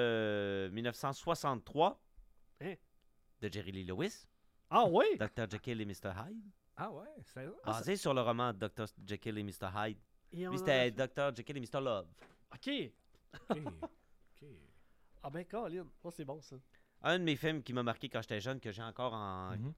S10: de mille neuf cent soixante-trois
S3: Hein?
S10: de Jerry Lee Lewis,
S3: Ah oui?
S10: docteur Jekyll et mister Hyde,
S11: Ah ouais, c'est ça.
S10: basé sur le roman docteur Jekyll et mister Hyde.
S3: Et on
S10: Lui,
S3: en
S10: c'était
S3: a fait-
S10: docteur Jekyll et mister Love.
S3: OK.
S11: OK. OK.
S3: Ah ben, Colin. Oh, c'est bon, ça.
S10: Un de mes films qui m'a marqué quand j'étais jeune, que j'ai encore en
S11: Mhm.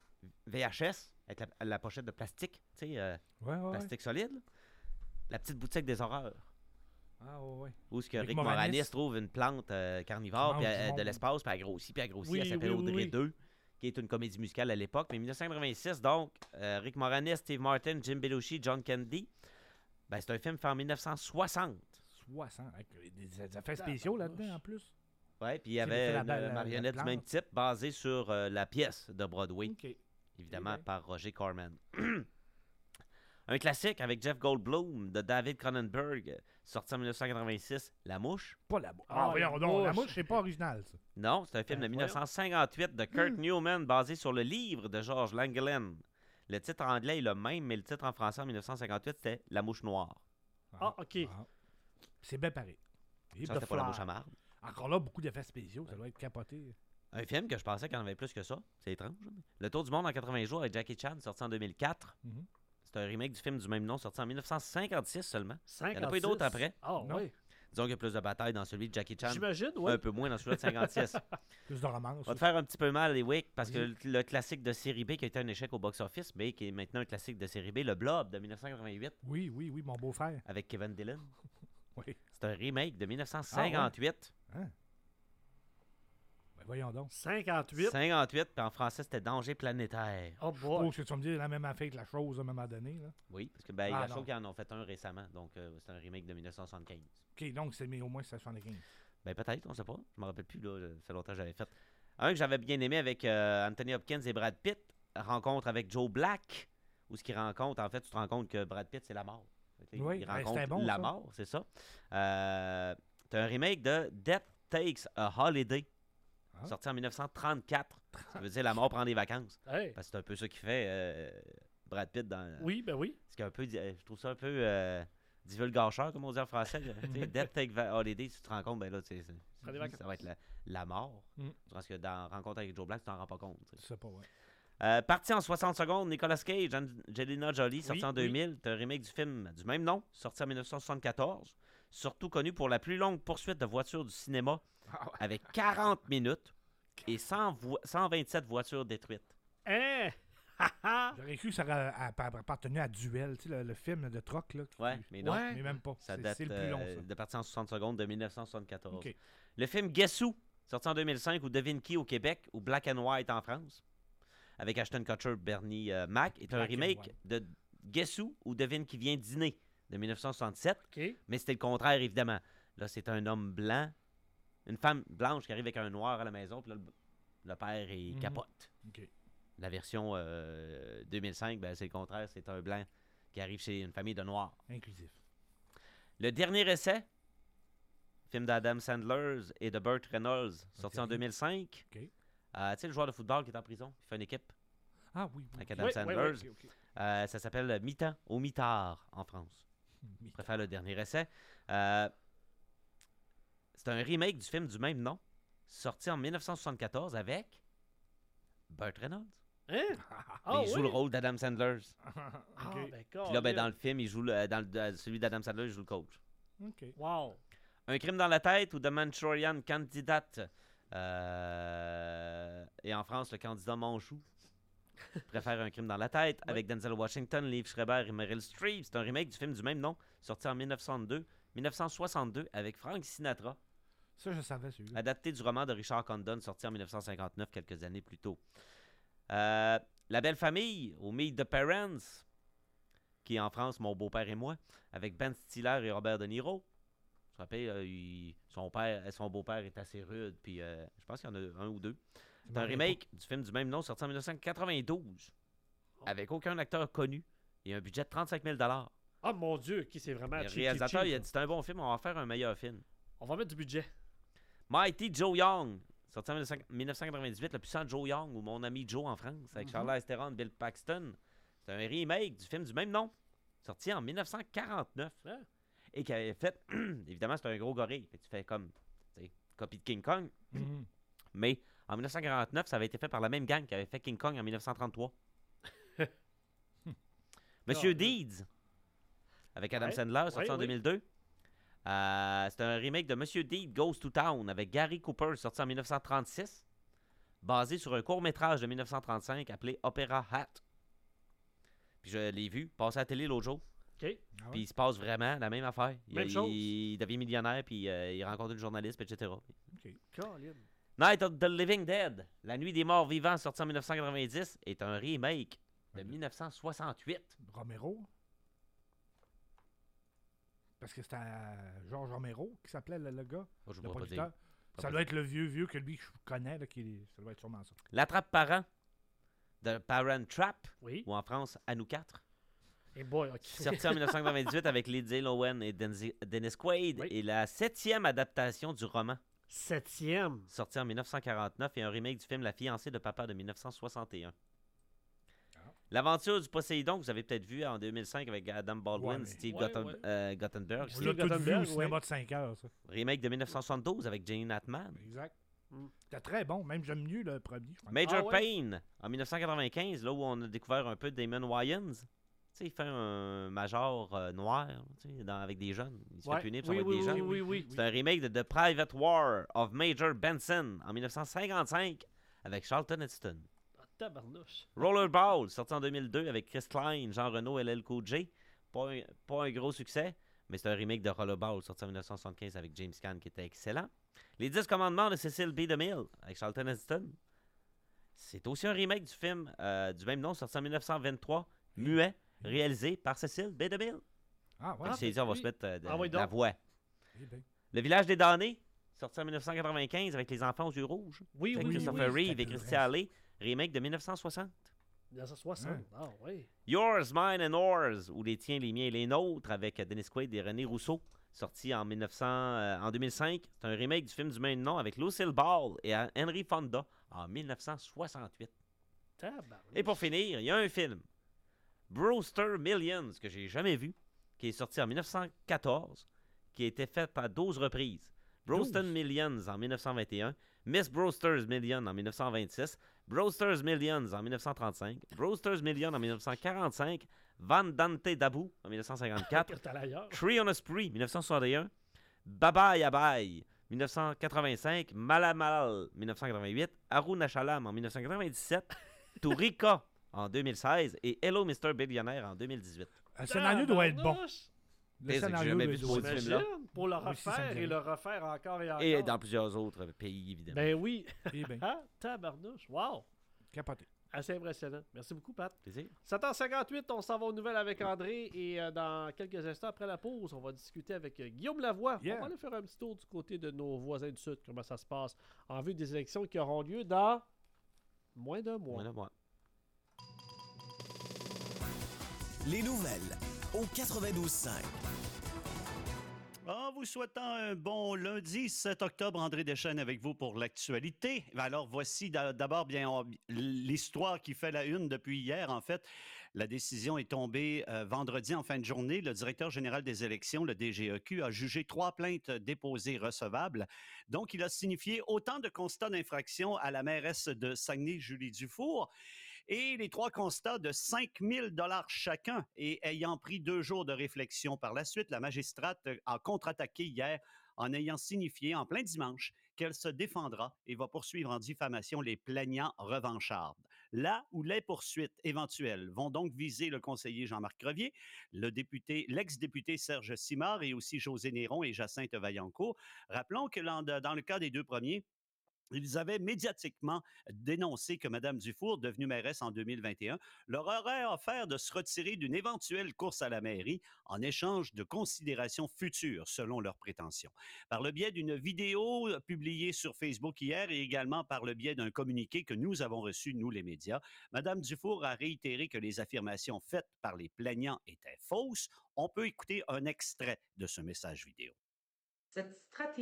S10: V H S, avec la, la pochette de plastique, tu sais, euh,
S11: Ouais, ouais, ouais.
S10: plastique solide. là. La petite boutique des horreurs.
S11: Ah ouais, ouais.
S10: Où ce que
S11: Rick
S10: Rick
S11: Moranis.
S10: Moranis trouve une plante euh, carnivore,
S11: Qui
S10: puis
S11: mange du
S10: elle- de
S11: monde.
S10: l'espace, puis elle grossit, puis elle grossit.
S3: Oui,
S10: elle s'appelle
S3: oui, oui,
S10: Audrey
S3: oui.
S10: deux, qui est une comédie musicale à l'époque. Mais mille neuf cent quatre-vingt-six, donc, euh, Rick Moranis, Steve Martin, Jim Belushi, John Candy. Ben, c'est un film fait en mille neuf cent soixante.
S11: soixante. Avec des, des effets spéciaux là-dedans, en plus.
S10: Ouais, puis il y
S11: C'est
S10: avait
S11: fait la-
S10: une
S11: la- la
S10: marionnette du même
S11: plante.
S10: type, basée sur euh, la pièce de Broadway,
S11: OK.
S10: évidemment
S11: Eh ben.
S10: par Roger Corman. Un classique avec Jeff Goldblum de David Cronenberg, sorti en mille neuf cent quatre-vingt-six, La Mouche.
S11: Pas La Mouche. Ah, ah voyons donc, La Mouche, c'est pas original, ça.
S10: Non, c'est un film de mille neuf cent cinquante-huit de Kurt mm. Newman basé sur le livre de George Langland. Le titre anglais est le même, mais le titre en français en mille neuf cent cinquante-huit, c'était La Mouche Noire.
S3: Ah, OK. Ah.
S11: C'est bien pareil.
S10: Ça, c'était pas La Mouche à marde.
S11: Encore là, beaucoup d'effets spéciaux, ça doit être capoté.
S10: Un film que je pensais qu'il y en avait plus que ça. C'est étrange. Le Tour du monde en quatre-vingts jours avec Jackie Chan, sorti en deux mille quatre. Mm-hmm. C'est un remake du film du même nom, sorti en mille neuf cent cinquante-six seulement.
S3: cinquante-six?
S10: Il n'y en a pas eu d'autres après.
S3: Ah, oh, oui.
S10: Disons qu'il y a plus de batailles dans celui de Jackie Chan.
S3: J'imagine, oui.
S10: Un peu moins dans celui de cinquante-six.
S11: Plus de romance.
S10: On va te faire un petit peu mal, les Wick, parce que le, le classique de série B qui a été un échec au box-office, mais qui est maintenant un classique de série B, Le Blob de mille neuf cent quatre-vingt-huit.
S11: Oui, oui, oui, mon beau-frère.
S10: Avec Kevin Dillon.
S11: Oui.
S10: C'est un remake de mille neuf cent cinquante-huit.
S11: Ah, ouais. Hein? Ben voyons donc.
S3: cinquante-huit.
S10: cinquante-huit, puis en français, c'était Danger planétaire.
S3: Oh
S11: boy. Je suppose que tu vas me dire la même affaire que La Chose à un moment donné. Là.
S10: Oui, parce que ben,
S11: ah,
S10: La Chose qu'ils en ont fait un récemment, donc euh, c'est un remake de mille neuf cent soixante-quinze.
S11: OK, donc c'est mais au moins c'est soixante-quinze.
S10: Ben peut-être, on sait pas. Je me rappelle plus, là. Ça fait longtemps que j'avais fait. Un que j'avais bien aimé avec euh, Anthony Hopkins et Brad Pitt, Rencontre avec Joe Black, où ce qu'il rencontre, en fait, tu te rends compte que Brad Pitt, c'est la mort.
S11: Oui,
S10: il rencontre
S11: bon,
S10: la
S11: ça.
S10: mort, c'est ça. Euh, c'est un remake de Death Takes a Holiday, ah. sorti en mille neuf cent trente-quatre. Ça veut dire La mort prend des vacances.
S3: Hey.
S10: Parce que c'est un peu ça qu'il fait euh, Brad Pitt dans...
S3: Oui, ben oui.
S10: C'est un peu, je trouve ça un peu euh, divulgacheur, comme on dit en français. Death Takes a Holiday, si tu te rends compte, ben là, c'est, c'est, ça va être la, la mort. Mm. Parce que dans Rencontre avec Joe Black, tu t'en rends pas compte.
S11: Je sais pas, ouais.
S10: Euh, parti en soixante secondes, Nicolas Cage, Angelina Jolie, sorti
S3: oui,
S10: en deux mille.
S3: Oui.
S10: C'est un remake du film du même nom, sorti en mille neuf cent soixante-quatorze. Surtout connu pour la plus longue poursuite de voitures du cinéma, ah ouais. avec quarante minutes et cent vo- cent vingt-sept voitures détruites.
S3: Hein?
S11: J'aurais cru que ça aurait appartenu à Duel, tu sais, le, le film de troc. Là, qui...
S10: Ouais, mais non.
S11: Ouais. Mais même pas.
S10: Ça
S11: c'est,
S10: date
S11: c'est le plus long, ça.
S10: Euh, de partir en soixante secondes de mille neuf cent soixante-quatorze.
S11: Okay.
S10: Le film Guess Who, sorti en deux mille cinq, ou Devine qui au Québec, ou Black and White en France, avec Ashton Kutcher, Bernie euh, Mac, est Black un remake de Guess Who ou Devine qui vient dîner de mille neuf cent soixante-sept.
S3: Okay.
S10: Mais c'était le contraire, évidemment. Là, c'est un homme blanc, une femme blanche qui arrive avec un noir à la maison, puis là, le, le père, il mm-hmm. capote.
S11: Okay.
S10: La version euh, deux mille cinq, ben, c'est le contraire, c'est un blanc qui arrive chez une famille de noirs.
S11: Inclusif.
S10: Le dernier essai, film d'Adam Sandler et de Burt Reynolds, sorti okay. en deux mille cinq.
S11: Okay.
S10: Euh, tu sais, le joueur de football qui est en prison, il fait une équipe.
S11: Ah oui, oui.
S10: Avec Adam
S3: oui,
S10: Sandler.
S3: Oui, oui, okay, okay.
S10: Euh, ça s'appelle Mi-temps, au mitard en France. Je préfère le dernier essai. Euh, c'est un remake du film du même nom, sorti en mille neuf cent soixante-quatorze avec Burt Reynolds.
S3: Hein?
S10: Ah, il
S3: oui?
S10: joue le rôle d'Adam Sandler.
S3: Ah,
S10: okay.
S3: ben,
S10: Puis là, ben, dans le film, il joue le, dans le, celui d'Adam Sandler, il joue le coach.
S11: Okay.
S3: Wow.
S10: Un crime dans la tête ou The Manchurian Candidate. Euh, et en France, le candidat Manchou. Préfère un crime dans la tête ouais. avec Denzel Washington, Liev Schreiber et Meryl Streep. C'est un remake du film du même nom, sorti en mille neuf cent deux, mille neuf cent soixante-deux avec Frank Sinatra.
S11: Ça, je savais celui-là.
S10: Adapté du roman de Richard Condon, sorti en mille neuf cent cinquante-neuf, quelques années plus tôt. Euh, La Belle Famille, au Meet the Parents, qui est en France, Mon beau-père et moi, avec Ben Stiller et Robert De Niro. Je me rappelle, euh, il, son, père, son beau-père est assez rude, puis euh, je pense qu'il y en a un ou deux. C'est un remake du film du même nom, sorti en mille neuf cent quatre-vingt-douze, oh. avec aucun acteur connu et un budget de trente-cinq mille dollars.
S3: Oh mon Dieu, qui c'est vraiment
S10: Le
S3: cheap,
S10: réalisateur,
S3: cheap,
S10: il a dit c'est un bon film, on va faire un meilleur film.
S3: On va mettre du budget.
S10: Mighty Joe Young, sorti en mille neuf cent quatre-vingt-dix-huit, le puissant Joe Young, ou Mon ami Joe en France, avec mm-hmm. Charlize Theron, Bill Paxton. C'est un remake du film du même nom, sorti en mille neuf cent quarante-neuf.
S3: Ah.
S10: Et qui avait fait, évidemment, c'est un gros gorille. Fait que tu fais comme, tu sais, copie de King Kong.
S11: Mm-hmm.
S10: Mais en mille neuf cent quarante-neuf, ça avait été fait par la même gang qui avait fait King Kong en mille neuf cent trente-trois. Monsieur oh, Deeds, avec Adam ouais, Sandler, sorti ouais, en deux mille deux. Oui. Euh, c'est un remake de Monsieur Deeds Goes to Town avec Gary Cooper, sorti en mille neuf cent trente-six, basé sur un court-métrage de mille neuf cent trente-cinq appelé Opera Hat. Puis je l'ai vu, passer à la télé l'autre jour.
S3: Okay.
S10: Ah ouais. Puis il se passe vraiment la même affaire.
S3: Même
S10: il,
S3: chose.
S10: Il, il devient millionnaire, puis euh, il rencontre une journaliste, et cetera.
S3: OK. Colin.
S10: Night of the Living Dead, La Nuit des Morts Vivants, sorti en mille neuf cent quatre-vingt-dix, est un remake de mille neuf cent soixante-huit.
S11: Romero? Parce que c'était Georges Romero qui s'appelait le, le gars,
S10: oh, je
S11: le
S10: producteur.
S11: Ça pas doit dire. Être le vieux vieux que lui que je connais, là, qui, ça doit être sûrement ça.
S10: L'Attrape-Parent, de Parent Trap,
S3: oui.
S10: ou en France, À nous quatre.
S3: Et boy, OK.
S10: Sorti en dix-neuf cent quatre-vingt-dix-huit avec Lindsay Lohan et Denzi- Dennis Quaid.
S3: Oui.
S10: Et la septième adaptation du roman.
S3: Septième.
S10: Sorti en dix-neuf cent quarante-neuf et un remake du film La fiancée de papa de dix-neuf cent soixante et un. L'aventure du Poséidon, que vous avez peut-être vu en deux mille cinq avec Adam Baldwin,
S11: Ouais, mais-
S10: Steve
S3: Ouais,
S10: Gutten-
S3: ouais.
S10: euh, Guttenberg.
S11: On l'a tout vu au cinéma de cinq heures, ça.
S10: Remake de dix-neuf cent soixante-douze avec Jane Atman.
S11: Exact.
S3: Mm.
S11: C'était très bon. Même j'aime mieux le premier. je pense.
S10: Major
S11: Ah ouais?
S10: Payne, en dix-neuf cent quatre-vingt-quinze, là où on a découvert un peu Damon Wayans. Tu sais, il fait un major euh, noir tu sais, dans, avec des jeunes. Il se
S3: Ouais.
S10: fait punir pour
S3: Oui,
S10: avec
S3: oui,
S10: des
S3: oui,
S10: jeunes.
S3: oui, oui, oui.
S10: C'est un remake de The Private War of Major Benson en dix-neuf cent cinquante-cinq avec Charlton Heston.
S3: Ah, tabarnouche.
S10: Rollerball, sorti en deux mille deux avec Chris Klein, Jean Reno et L L Cool J. Pas un, pas un gros succès, mais c'est un remake de Rollerball sorti en dix-neuf cent soixante-quinze avec James Caan qui était excellent. Les dix commandements de Cecil B. DeMille avec Charlton Heston. C'est aussi un remake du film euh, du même nom sorti en dix-neuf cent vingt-trois, muet, réalisé par Cecil B. DeMille.
S11: Ah, ouais.
S10: Il s'est dit, on va
S3: oui.
S10: se mettre euh, de,
S3: Ah oui,
S10: de la
S3: donc.
S10: voix.
S11: Eh ben.
S10: Le village des damnés, sorti en dix-neuf cent quatre-vingt-quinze avec Les enfants aux yeux rouges.
S3: Oui,
S10: avec
S3: oui,
S10: Christopher
S3: oui.
S10: Reeve et Christian Alley, remake de dix-neuf cent soixante.
S3: dix-neuf cent soixante. Ah, oui.
S10: Yours, Mine and Ours, ou Les tiens, les miens et les nôtres, avec Dennis Quaid et René Rousseau, sorti en, mille neuf cents, euh, en deux mille cinq. C'est un remake du film du même nom avec Lucille Ball et Henry Fonda en mille neuf cent soixante-huit.
S3: Tabarnouche.
S10: Et pour finir, il y a un film, Brewster Millions, que j'ai jamais vu, qui est sorti en mille neuf cent quatorze, qui a été fait par douze reprises. Brewster Millions en mille neuf cent vingt et un, Miss Brewster's Million en mille neuf cent vingt-six, Brewster's Millions en mille neuf cent trente-cinq, Brewster's Million en mille neuf cent quarante-cinq, Van Dante Dabu en mille neuf cent cinquante-quatre,
S3: T'es allé ailleurs.
S10: Tree on a Spree mille neuf cent soixante et un, Baba Yabai mille neuf cent quatre-vingt-cinq, Malamal mille neuf cent quatre-vingt-huit, Aruna Shalam en mille neuf cent quatre-vingt-dix-sept, Tourika en deux mille seize et Hello mister Billionaire en deux mille dix-huit.
S11: Le scénario doit être bon.
S3: Tabarnouche.
S11: Le
S10: J'ai
S11: scénario
S10: jamais
S11: doit
S10: vu
S11: être
S10: ce
S11: bon.
S10: beau film-là.
S3: Imagine, pour le
S11: Oui, si, ça me
S3: refaire
S11: dit
S3: et
S11: rien.
S3: le refaire encore et encore.
S10: Et dans plusieurs autres pays, évidemment.
S3: Ben oui.
S11: Eh ben,
S3: Ah, tabarnouche. Wow.
S11: capoté.
S3: Assez impressionnant. Merci beaucoup, Pat.
S10: Plaisir.
S3: sept heures cinquante-huit, on s'en va aux nouvelles avec André et euh, dans quelques instants après la pause, on va discuter avec euh, Guillaume Lavoie.
S11: Yeah.
S3: On va aller faire un petit tour du côté de nos voisins du Sud, comment ça se passe en vue des élections qui auront lieu dans moins d'un mois.
S10: Voilà, moi.
S7: Les nouvelles au quatre-vingt-douze cinq.
S8: En vous souhaitant un bon lundi sept octobre, André Deschênes avec vous pour l'actualité. Alors voici d'a- d'abord bien on- l'histoire qui fait la une depuis hier. En fait, la décision est tombée euh, vendredi en fin de journée. Le directeur général des élections, le D G E Q, a jugé trois plaintes déposées recevables. Donc, il a signifié autant de constats d'infraction à la mairesse de Saguenay, Julie Dufour. Et les trois constats de cinq mille dollars chacun. Et ayant pris deux jours de réflexion par la suite, la magistrate a contre-attaqué hier en ayant signifié en plein dimanche qu'elle se défendra et va poursuivre en diffamation les plaignants revanchards. Là où les poursuites éventuelles vont donc viser le conseiller Jean-Marc Crevier, le député, l'ex-député Serge Simard et aussi José Néron et Jacinthe Vaillancourt. Rappelons que dans dans le cas des deux premiers, ils avaient médiatiquement dénoncé que Mme Dufour, devenue mairesse en deux mille vingt et un, leur aurait offert de se retirer d'une éventuelle course à la mairie en échange de considérations futures, selon leurs prétentions. Par le biais d'une vidéo publiée sur Facebook hier et également par le biais d'un communiqué que nous avons reçu, nous les médias, Mme Dufour a réitéré que les affirmations faites par les plaignants étaient fausses. On peut écouter un extrait de ce message vidéo.
S1: Cette stratégie